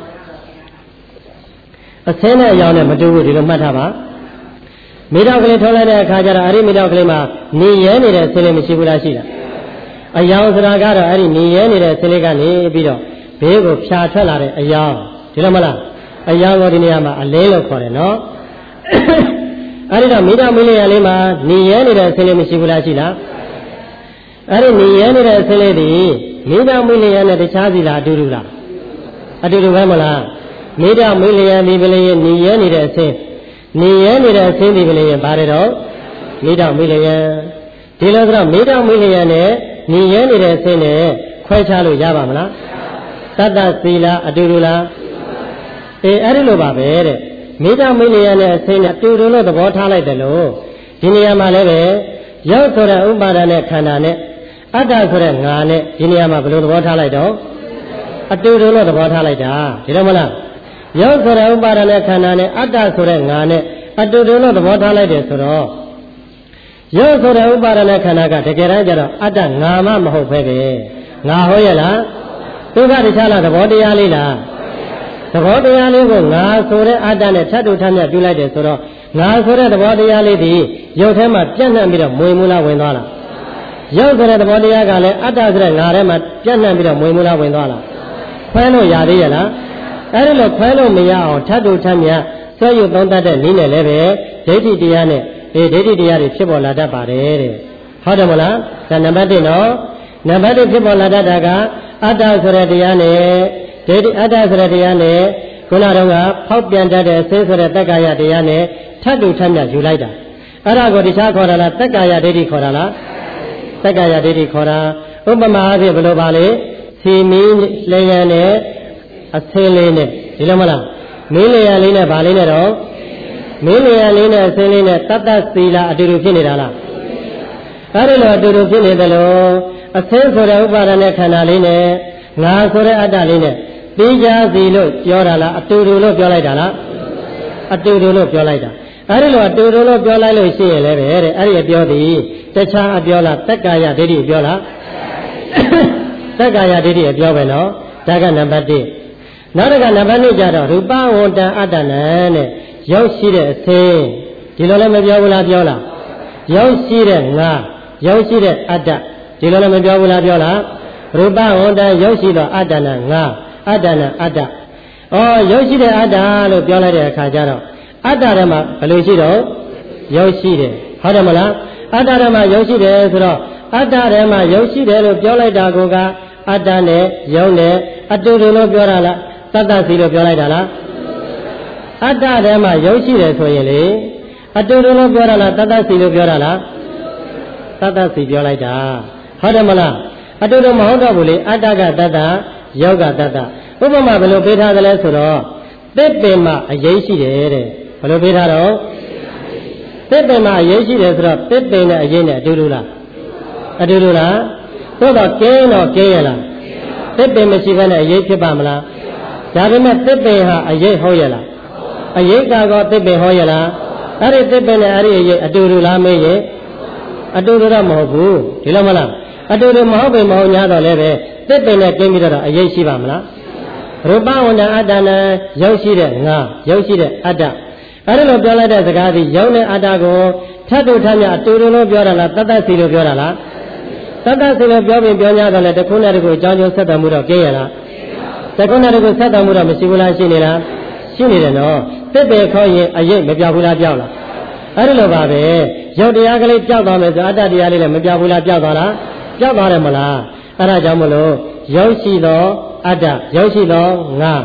အဆင်းနဲ့အယောင်နဲ့မတူဘူးဒီလိုမှတ်ထားပါမီးတောက်ကလေးထုံးလိုက်တဲ့အခါကျတော့အဲ့ဒီမီးတောက်ကလေးမှာနေရဲနေတဲ့အဆင်းလေးမရှိဘူးလားရှိလားအယောင်ဆိုတာကတော့အဲ့ဒီနေရဲနေတဲ့ဆင်းလေးကနေပြီးတော့ဘေးကိုဖြာထွက်လာတဲ့အယောင်ဒီလိုမလားအယောင်ကိုဒီနေရာမှာအလင်းလို့ခေါ်တယ်နော်အဲ့ဒီတော့မိတော်မင်းလေးရလေးမှာနေရဲနေတဲ့အဆင်းလေးမရှိဘူးလားရှိလားအဲ့ဒီနေရဲနေတဲ့အဆင်းလေးဒီမိတော်မင်းလေးရနဲ့တခြားစီလားအတူတူလားအတူတူပဲမလားမိတော်မင်းလေးရဒီပလျင်နေရဲနေတဲ့အဆင်းနေရဲနေတဲ့အဆင်းဒီပလျင်ပါတယ်တော့မိတော်မင်းလေးရဒီလိုဆိုတော့မိတော်မင်းလေးရနဲ့နေရဲနေတဲ့အဆင်းနဲ့ခွဲခြားလို့ရပါမလားတတ္တသီလအတူတူလားအဲ့ဒီလိုပါပဲတဲ့မိတော်မင်းလေးရနဲ့အဆင်းနဲ့အတူတူလို့သဘောထားလိုက်တယ်လို့ဒီနေရာမှာလည်းပဲရောက်ဆိုတဲ့ဥပါဒနဲ့ခန္ဓာနဲ့အတ္တဆိုတဲ့ငါနဲ့ဒီနေရာမှာဘယ်လိုသဘောထားလိုက်တော့အတူတူလို့သဘောထားလိုက်တာဒီလိုမလားရောက်ဆိုတဲ့ဥပါဒနဲ့ခန္ဓာနဲ့အတ္တဆိုတဲ့ငါနဲ့အတူတူလို့သဘောထားလိုက်တယ်ဆိုတော့ရောက်ဆိုတဲ့ဥပါဒနဲ့ခန္ဓာကတကယ်တမ်းကျတော့အတ္တငါမှမဟုတ်ပဲပဲငါဟုတ်ရဲ့လားသူကတခြားလားသဘောတရားလေးလားသဘောတရားလေးကိုငါဆိုတဲ့အတ္တနဲ့ထပ်တူထပ်မြတ်ပြုလိုက်တယ်ဆိုတော့ငါဆိုတဲ့သဘောတရားလေးဒီရုပ်ထဲမှာပြန့်နှံ့ပြီးတော့မွေမူလားဝင်သွားလားရုပ်ဆိုတဲ့သဘောတရားကလည်းအတ္တဆိုတဲ့ငါထဲမှာပြန့်နှံ့ပြီးတော့မွေမူလားဝင်သွားလားခွဲလို့ရသေးရဲ့လားအဲ့ဒီလိုခွဲလို့မရအောင်ထပ်တူထပ်မြတ်ဆွဲယူသုံးတတ်တဲ့နည်းနဲ့လည်းပဲဒိဋ္ဌိတရားနဲ့ဒိဋ္ဌိတရားတွေဖြစ်ပေါ်လာတတ်ပါတယ်တဲ့ဟုတ်တယ်မလားဒါနံပါတ်1နော်နံပါတ်2ဖြစ်ပေါ်လာတတ်တာကအတ္တဆိုတဲ့တရားနဲ့ဒိဋ္ဌိအတ္တဆိုတဲ့တရားနဲ့ခုနတော့ကဖောက်ပြန်တတ်တဲ့ဆေးဆိုတဲ့တက္ကာယတရားနဲ့ထပ်တူထပ်မြတ်ယူလိုက်တာအဲ့ဒါကိုတခြားခေါ်တာလားတက္ကာယဒိဋ္ဌိခေါ်တာလားတက္ကာယဒိဋ္ဌိခေါ်တာဥပမာအဖြစ်ဘယ်လိုပါလဲစီမီလျံနဲ့အဆင်းလေးနဲ့ဒီလိုမလားမင်းလျံလေးနဲ့ဗာလေးနဲ့တော့မင်းလျံလေးနဲ့အဆင်းလေးနဲ့တတ္တသီလအတူတူဖြစ်နေတာလားအဲ့ဒီလိုအတူတူဖြစ်နေတယ်လို့အဆင်းဆိုတဲ့ဥပါဒနဲ့ခန္ဓာလေးနဲ့ငါဆိုတဲ့အတ္တလေးနဲ့ပြီးကြစီလို့ပြောတာလားအတူတူလို့ပြောလိုက်တာလားအတူတူလို့ပြောလိုက်တာအဲ့ဒီလိုအတူတူလို့ပြောလိုက်လို့ရှိရင်လည်းပဲတဲ့အဲ့ဒီအပြောသည်တခြားအပြောလားတက္ကာယဒိဋ္ဌိအပြောလားတက္ကာယဒိဋ္ဌိအပြောပဲနော်ဒါကနံပါတ်1နောက်တစ်ခါနံပါတ်2ကျတော့ရူပဝတ္တအတ္တနံတဲ့ရောက်ရှိတဲ့အသင်းဒီလိုလည်းမပြောဘူးလားပြောလားရောက်ရှိတဲ့ငါရောက်ရှိတဲ့အတ္တဒီလိုလည်းမပြောဘူးလားပြောလားရူပဝတ္တရောက်ရှိသောအတ္တနံငါအတ္တနံအတ္တရောက်ရှိတဲ့အတ္တလို့ပြောလိုက်တဲ့အခါကျတော့အတ္တထဲမှာဘယ်လိုရှိတော့ရောက်ရှိတယ်ဟုတ်တယ်မလားအတ္တထဲမှာရောက်ရှိတယ်ဆိုတော့အတ္တထဲမှာရောက်ရှိတယ်လို့ပြောလိုက်တာကအတ္တနဲ့ယုံနဲ့အတူတူလို့ပြောတာလားတတ္တစီလို့ပြောလိုက်တာလားအတ္တထဲမှာရောက်ရှိတယ်ဆိုရင်လေအတူတူလို့ပြောတာလားတတ္တစီလို့ပြောတာလားတတ္တစီပြောလိုက်တာဟုတ်တယ်မလားအတူတူမဟုတ်တော့ဘူးလေအတ္တကတတ္တယောကတတ္တဥပမာဘယ်လိုပေးထားသလဲဆိုတော့သစ်ပင်မှာအရေးရှိတယ်တဲ့ဘယ်လိုပေးထားတော့သစ်ပင်မှာအရေးရှိတယ်ဆိုတော့သစ်ပင်နဲ့အရေးနဲ့အတူတူလားအတူတူလားသို့တော့ကင်းတော့ကင်းရလားသစ်ပင်မရှိဘဲနဲ့အရေးဖြစ်ပါမလားဒါပေမဲ့သစ်ပင်ဟာအရေးဟုတ်ရလားအရေးကောသစ်ပင်ဟုတ်ရလားအဲ့ဒီသစ်ပင်နဲ့အဲ့ဒီအရေးအတူတူလားမေးရင်အတူတူတော့မဟုတ်ဘူးဒီလိုမလားအတူတူမဟုတ်ပင်မဟုတ်냐တော့လည်းပဲသစ်ပင်နဲ့ကင်းပြီးတော့အရေးရှိပါမလားရူပဝန္တအတ္တနဲ့ရောက်ရှိတဲ့ငါရောက်ရှိတဲ့အတ္တအဲ့ဒီလိုပြောလိုက်တဲ့စကားသည်ရောက်တဲ့အတ္တကိုထပ်တူထပ်မြအတူတူလို့ပြောတာလားတတ္တစီလို့ပြောတာလားတတ္တစီလို့ပြောပြီးပြော냐တော့လည်းတစ်ခုနဲ့တစ်ခုအကြောင်းကျိုးဆက်သွယ်မှုတော့ကင်းရလားတစ်ခုနဲ့တစ်ခုဆက်သွယ်မှုတော့မရှိဘူးလားရှိနေလားရှိနေတယ်နော်သစ်ပင်ခေါ်ရင်အရေးမပြောက်ဘူးလားပြောက်လားအဲ့ဒီလိုပါပဲရုပ်တရားကလေးပြောက်သွားမယ်ဆိုအတ္တတရားလေးလည်းမပြောက်ဘူးလားပြောက်သွားလားပြောက်သွားတယ်မလားအဲ့ဒါကြောင့်မလို့ရောက်ရှိသောအတ္တရောက်ရှိသောငါ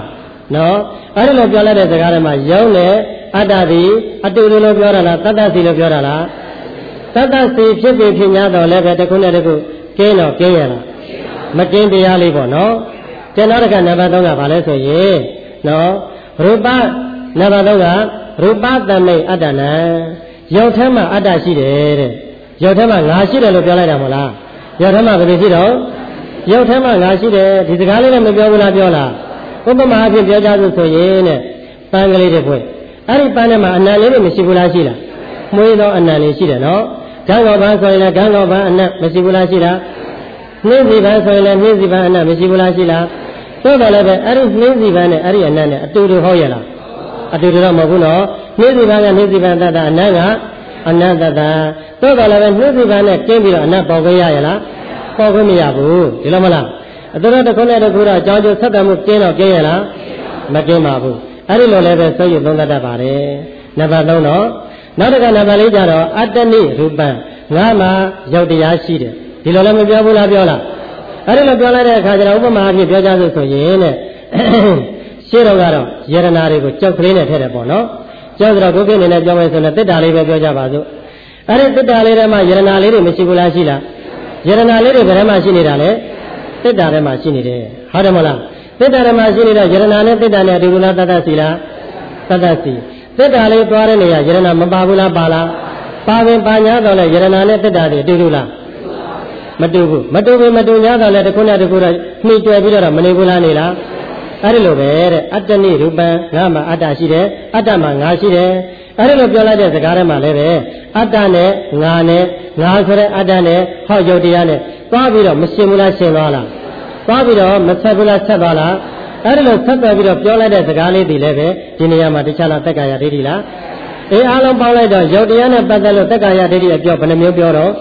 နော်အဲ့ဒီလိုပြောလိုက်တဲ့စကားထဲမှာယုံနဲ့အတ္တသည်အတူတူလို့ပြောတာလားတတ္တစီလို့ပြောတာလားတတ္တစီဖြစ်ပြီးဖြစ်냐တော့လည်းပဲတစ်ခုနဲ့တစ်ခုကင်းတော့ကင်းရလားမကင်းတရားလေးပေါ့နော်ကျန်တော့ကနံပါတ်3ကဘာလဲဆိုရင်နော်ရူပနံပါတ်3ကရူပသမိတ်အတ္တနံရုပ်ထဲမှာအတ္တရှိတယ်တဲ့ရုပ်ထဲမှာငါရှိတယ်လို့ပြောလိုက်တာမဟုတ်လားရုပ်ထဲမှာဘယ်လိုရှိတော့ရုပ်ထဲမှာငါရှိတယ်ဒီစကားလေးနဲ့မပြောဘူးလားပြောလားဥပမာအဖြစ်ပြောကြစို့ဆိုရင်တဲ့ပန်းကလေးတွေဖွင့်အဲ့ဒီပန်းထဲမှာအနံလေးတွေမရှိဘူးလားရှိလားမွေးသောအနံလေးရှိတယ်နော်ဂန်းကောပန်းဆိုရင်လည်းဂန်းကောပန်းအနံမရှိဘူးလားရှိလားနှင်းစီပန်းဆိုရင်လည်းနှင်းစီပန်းအနံမရှိဘူးလားရှိလားသို့တော်လည်းပဲအဲ့ဒီနှင်းစီပန်းနဲ့အဲ့ဒီအနံနဲ့အတူတူဟုတ်ရဲ့လားအတူတူတော့မဟုတ်ဘူးနော်နှင်းစီပန်းကနှင်းစီပန်းတတ္တအနံကအနံတတ္တသို့တော်လည်းပဲနှင်းစီပန်းနဲ့ကျင်းပြီးတော့အနံပေါ်ခွင့်ရရဲ့လားပေါ်ခွင့်မရဘူးဒီလိုမလားအတူတူတစ်ခုနဲ့တစ်ခုတော့အကြောင်းကျိုးဆက်သွယ်မှုကျင်းတော့ကျင်းရဲ့လားမကျင်းပါဘူးအဲ့ဒီလိုလည်းပဲဆွေးရသုံးတတ်ပါတယ်နံပါတ်3တော့နောက်တစ်ခါနံပါတ်4ကျတော့အတ္တနိရူပံငါမှာရုပ်တရားရှိတယ်ဒီလိုလည်းမပြောဘူးလားပြောလားအဲ့ဒီလိုပြောလိုက်တဲ့အခါကျတော့ဥပမာအဖြစ်ပြောကြစို့ဆိုရင်တဲ့ရှင်းတော့ကတော့ယရနာတွေကိုကြောက်ကလေးနဲ့ထည့်တယ်ပေါ့နော်ကြောက်ဆိုတော့ကိုကိအနေနဲ့ပြောမယ်ဆိုရင်တစ်တာလေးပဲပြောကြပါစို့အဲ့ဒီတစ်တာလေးထဲမှာယရနာလေးတွေမရှိဘူးလားရှိလားယရနာလေးတွေဘယ်ထဲမှာရှိနေတာလဲတစ်တာထဲမှာရှိနေတယ်ဟုတ်တယ်မလားတစ်တာထဲမှာရှိနေတဲ့ယရနာနဲ့တစ်တာနဲ့အတူတူလားတတ္တစီလားတတ္တစီတစ်တာလေးသွားတဲ့နေရာယရနာမပါဘူးလားပါလားပါပင်ပါ냐တော့လဲယရနာနဲ့တစ်တာတွေအတူတူလားမတူဘူးမတူဘူးမတူ냐တော့လဲတစ်ခုနဲ့တစ်ခုတော့နှိတွယ်ပြီးတော့မနေဘူးလားနေလားအဲ့ဒီလိုပဲတဲ့အတ္တနိရူပံငါမှာအတ္တရှိတယ်အတ္တမှာငါရှိတယ်အဲ့ဒီလိုပြောလိုက်တဲ့စကားထဲမှာလည်းပဲအတ္တနဲ့ငါနဲ့ငါဆိုတဲ့အတ္တနဲ့ဟောယုတ်တရားနဲ့သွားပြီးတော့မရှင်းဘူးလားရှင်းသွားလားသွားပြီးတော့မဆက်ဘူးလားဆက်သွားလားအဲ့ဒီလိုဆက်သွားပြီးတော့ပြောလိုက်တဲ့စကားလေးတွေလည်းပဲဒီနေရာမှာတခြားလားတက္ကာယဒိဋ္ဌိလားအားလုံးပေါင်းလိုက်တော့ယုတ်တရားနဲ့ပတ်သက်လို့တက္ကာယဒိဋ္ဌိအပြောဘယ်နှမျိုးပြောတော့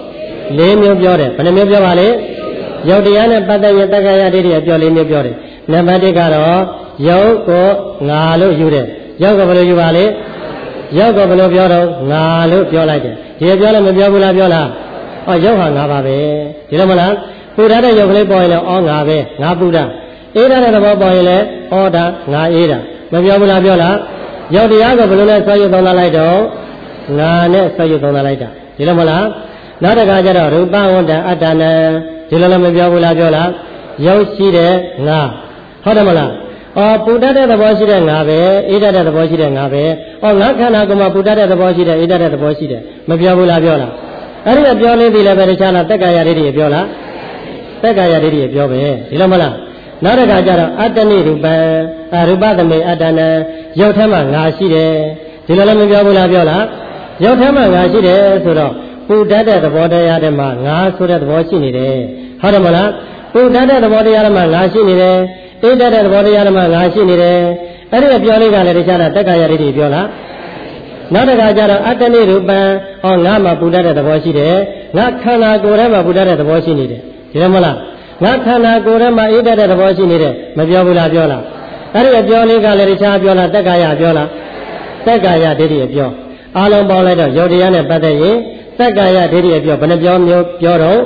4မျိုးပြောတယ်ဘယ်နှမျိုးပြောပါလဲယုတ်တရားနဲ့ပတ်သက်ရင်တက္ကာယဒိဋ္ဌိအပြော4မျိုးပြောတယ်နံပါတ်1ကတော့ယုတ်ကိုငါလို့ယူတယ်ယုတ်ကိုဘယ်လိုယူပါလဲယုတ်ကိုဘယ်လိုပြောတော့ငါလို့ပြောလိုက်တယ်ဒီပြောလည်းမပြောဘူးလားပြောလားဟောယုတ်ဟာငါပါပဲဒီလိုမလားပူထားတဲ့ယုတ်ကလေးပေါ်ရင်လည်းဩငါပဲငါပူတာအေးထားတဲ့သဘောပေါ်ရင်လည်းဩတာငါအေးတာမပြောဘူးလားပြောလားယုတ်တရားကိုဘယ်လိုလဲဆွဲယူသုံးလိုက်တော့ငါနဲ့ဆွဲယူသုံးလိုက်တာဒီလိုမလားနောက်တစ်ခါကျတော့ရူပဝတ္တအတ္တနံဒီလိုလည်းမပြောဘူးလားပြောလားယုတ်ရှိတဲ့ငါဟုတ်တယ်မလားပူတတ်တဲ့သဘောရှိတဲ့ငါပဲအေးတတ်တဲ့သဘောရှိတဲ့ငါပဲငါခန္ဓာကိုယ်မှာပူတတ်တဲ့သဘောရှိတဲ့အေးတတ်တဲ့သဘောရှိတယ်မပြောဘူးလားပြောလားအဲ့ဒီပြောလေးဒီလည်းပဲတခြားလားတက္ကာယဒိဋ္ဌိပြောလားတက္ကာယဒိဋ္ဌိပြောပဲဒီလိုမလားနောက်တစ်ခါကျတော့အတ္တနိရူပံရူပသမိအတ္တနံရုပ်ထဲမှာငါရှိတယ်ဒီလိုလည်းမပြောဘူးလားပြောလားရုပ်ထဲမှာငါရှိတယ်ဆိုတော့ပူတတ်တဲ့သဘောတရားထဲမှာငါဆိုတဲ့သဘောရှိနေတယ်ဟုတ်တယ်မလားပူတတ်တဲ့သဘောတရားထဲမှာငါရှိနေတယ်အေးတတ်တဲ့သဘောတရားထဲမှာငါရှိနေတယ်အဲ့ဒီပြောလေးကလည်းတခြားလားတက္ကာယဒိဋ္ဌိပြောလားနောက်တစ်ခါကျတော့အတ္တနိရူပံငါမှာပူတတ်တဲ့သဘောရှိတယ်ငါခန္ဓာကိုယ်ထဲမှာပူတတ်တဲ့သဘောရှိနေတယ်ဒီလိုမလားငါခန္ဓာကိုယ်ထဲမှာအေးတတ်တဲ့သဘောရှိနေတယ်မပြောဘူးလားပြောလားအဲ့ဒီပြောလေးကလည်းတခြားပြောလားတက္ကာယပြောလားတက္ကာယဒိဋ္ဌိပြောအားလုံးပေါင်းလိုက်တော့ယုတ်တရားနဲ့ပတ်သက်ရင်တက္ကာယဒိဋ္ဌိပြောဘယ်နှပြောမျိုးပြောတော့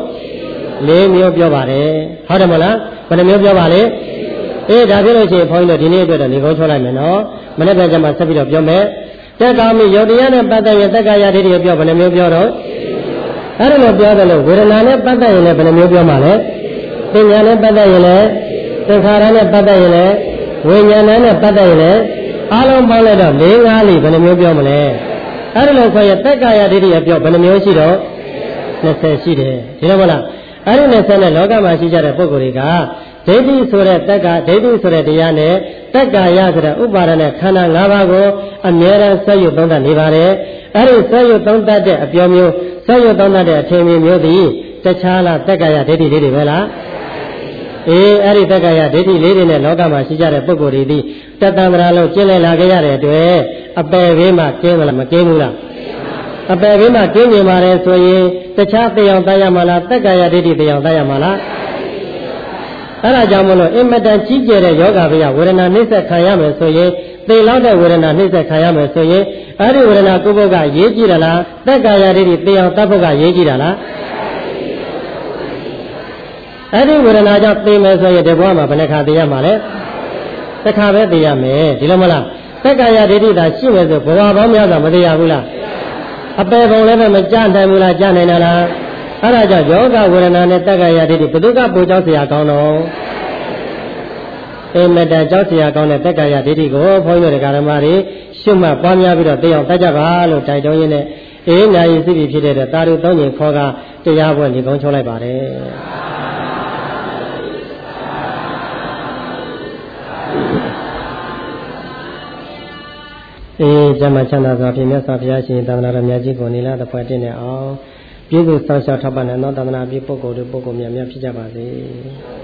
4မျိုးပြောပါတယ်ဟုတ်တယ်မလားဘယ်နှမျိုးပြောပါလဲဒါဖြစ်လို့ရှိရင်ဘုန်းကြီးတို့ဒီနေ့အတွက်တော့နေကုန်းချလိုက်မယ်နော်မနေ့ကကျမှဆက်ပြီးတော့ပြောမယ်တက်ကောင်းပြီယုတ်တရားနဲ့ပတ်သက်ရင်တက္ကာယဒိဋ္ဌိပြောဘယ်နှမျိုးပြောတော့အဲ့ဒါလိုပြောတယ်လို့ဝေဒနာနဲ့ပတ်သက်ရင်လည်းဘယ်နှမျိုးပြောမှာလဲပညာနဲ့ပတ်သက်ရင်လည်းသင်္ခါရနဲ့ပတ်သက်ရင်လည်းဝိညာဏနဲ့ပတ်သက်ရင်လည်းအားလုံးပေါင်းလိုက်တော့4-5လေးဘယ်နှမျိုးပြောမလဲအဲ့ဒါလို့ဆိုရင်တက္ကာယဒိဋ္ဌိပြောဘယ်နှမျိုးရှိတော့20ရှိတယ်ဒီလိုမလားအဲ့ဒီ20နဲ့လောကမှာရှိကြတဲ့ပုဂ္ဂိုလ်တွေကဒိဋ္ဌိဆိုတဲ့တက္ကာဒိဋ္ဌိဆိုတဲ့တရားနဲ့တက္ကာယဆိုတဲ့ဥပါဒနဲ့ခန္ဓာ၅ပါးကိုအမြဲတမ်းဆက်ယူသုံးသပ်နေပါတယ်အဲ့ဒီဆက်ယူသုံးသပ်တဲ့အပြောမျိုးဆက်ယူသုံးသပ်တဲ့အထင်မျိုးသည်တခြားလားတက္ကာယဒိဋ္ဌိလေးတွေပဲလားအဲ့ဒီတက္ကာယဒိဋ္ဌိလေးတွေနဲ့လောကမှာရှိကြတဲ့ပုဂ္ဂိုလ်တွေသည်တတ္တန္တရာလုံးကျင့်လည်လာခဲ့ရတဲ့အတွက်အပယ်ဘေးမှာကျင်းမလားမကျင်းဘူးလားအပယ်ဘေးမှာကျင်းနေပါတယ်ဆိုရင်တခြားတရားသားရမှာလားတက္ကာယဒိဋ္ဌိတရားသားရမှာလားအဲ့ဒါကြောင့်မလို့အင်မတန်ကြီးကျယ်တဲ့ယောဂဗျာဝေဒနာနှိစ္စခံရမယ်ဆိုရင်သိလောက်တဲ့ဝေဒနာနှိစ္စခံရမယ်ဆိုရင်အဲ့ဒီဝေဒနာကိုယ်ပုဂ္ဂရေးကြည့်တာလားတက္ကာယဒိဋ္ဌိတရားတတ်ဖို့ကရေးကြည့်တာလားအဲ့ဒီဝေဒနာကြောင့်သိမယ်ဆိုရင်ဒီဘဝမှာဘယ်နှခါသိရမှာလဲတခါပဲသိရမယ်ဒီလိုမလားသက္ကာယဒိဋ္ဌိသာရှိမယ်ဆိုဘဝပေါင်းများစွာမသိရဘူးလားအပေပုံလည်းပဲမကြနိုင်ဘူးလားကြနိုင်တယ်လားအဲ့ဒါကြောင့်ယောဂဝေဒနာနဲ့သက္ကာယဒိဋ္ဌိဘယ်သူကပူကြောက်เสียကောင်းတော့မတန်ကြောက်เสียကောင်းတဲ့သက္ကာယဒိဋ္ဌိကိုဘုန်းကြီးတို့ဓမ္မတွေရှုမှတ်ပွားများပြီးတော့သိအောင်တတ်ကြပါလို့တိုက်တွန်းရင်းနဲ့နာယီစီပြီဖြစ်တဲ့တာရုသုံးချိန်ခေါ်ကတရားပွဲညီကုန်းချုပ်လိုက်ပါတယ်ကျမ်းမာချမ်းသာစွာဖြင့်မြတ်စွာဘုရားရှင်သာသနာတော်မြတ်ကြီးကိုနေလာတစ်ဖွဲ့တည်းနဲ့အောင်ပြည့်စုံစောင့်ရှောက်ထောက်ပံ့တဲ့သောသာသနာပြုပုဂ္ဂိုလ်တို့ပုဂ္ဂိုလ်များဖြစ်ကြပါစေ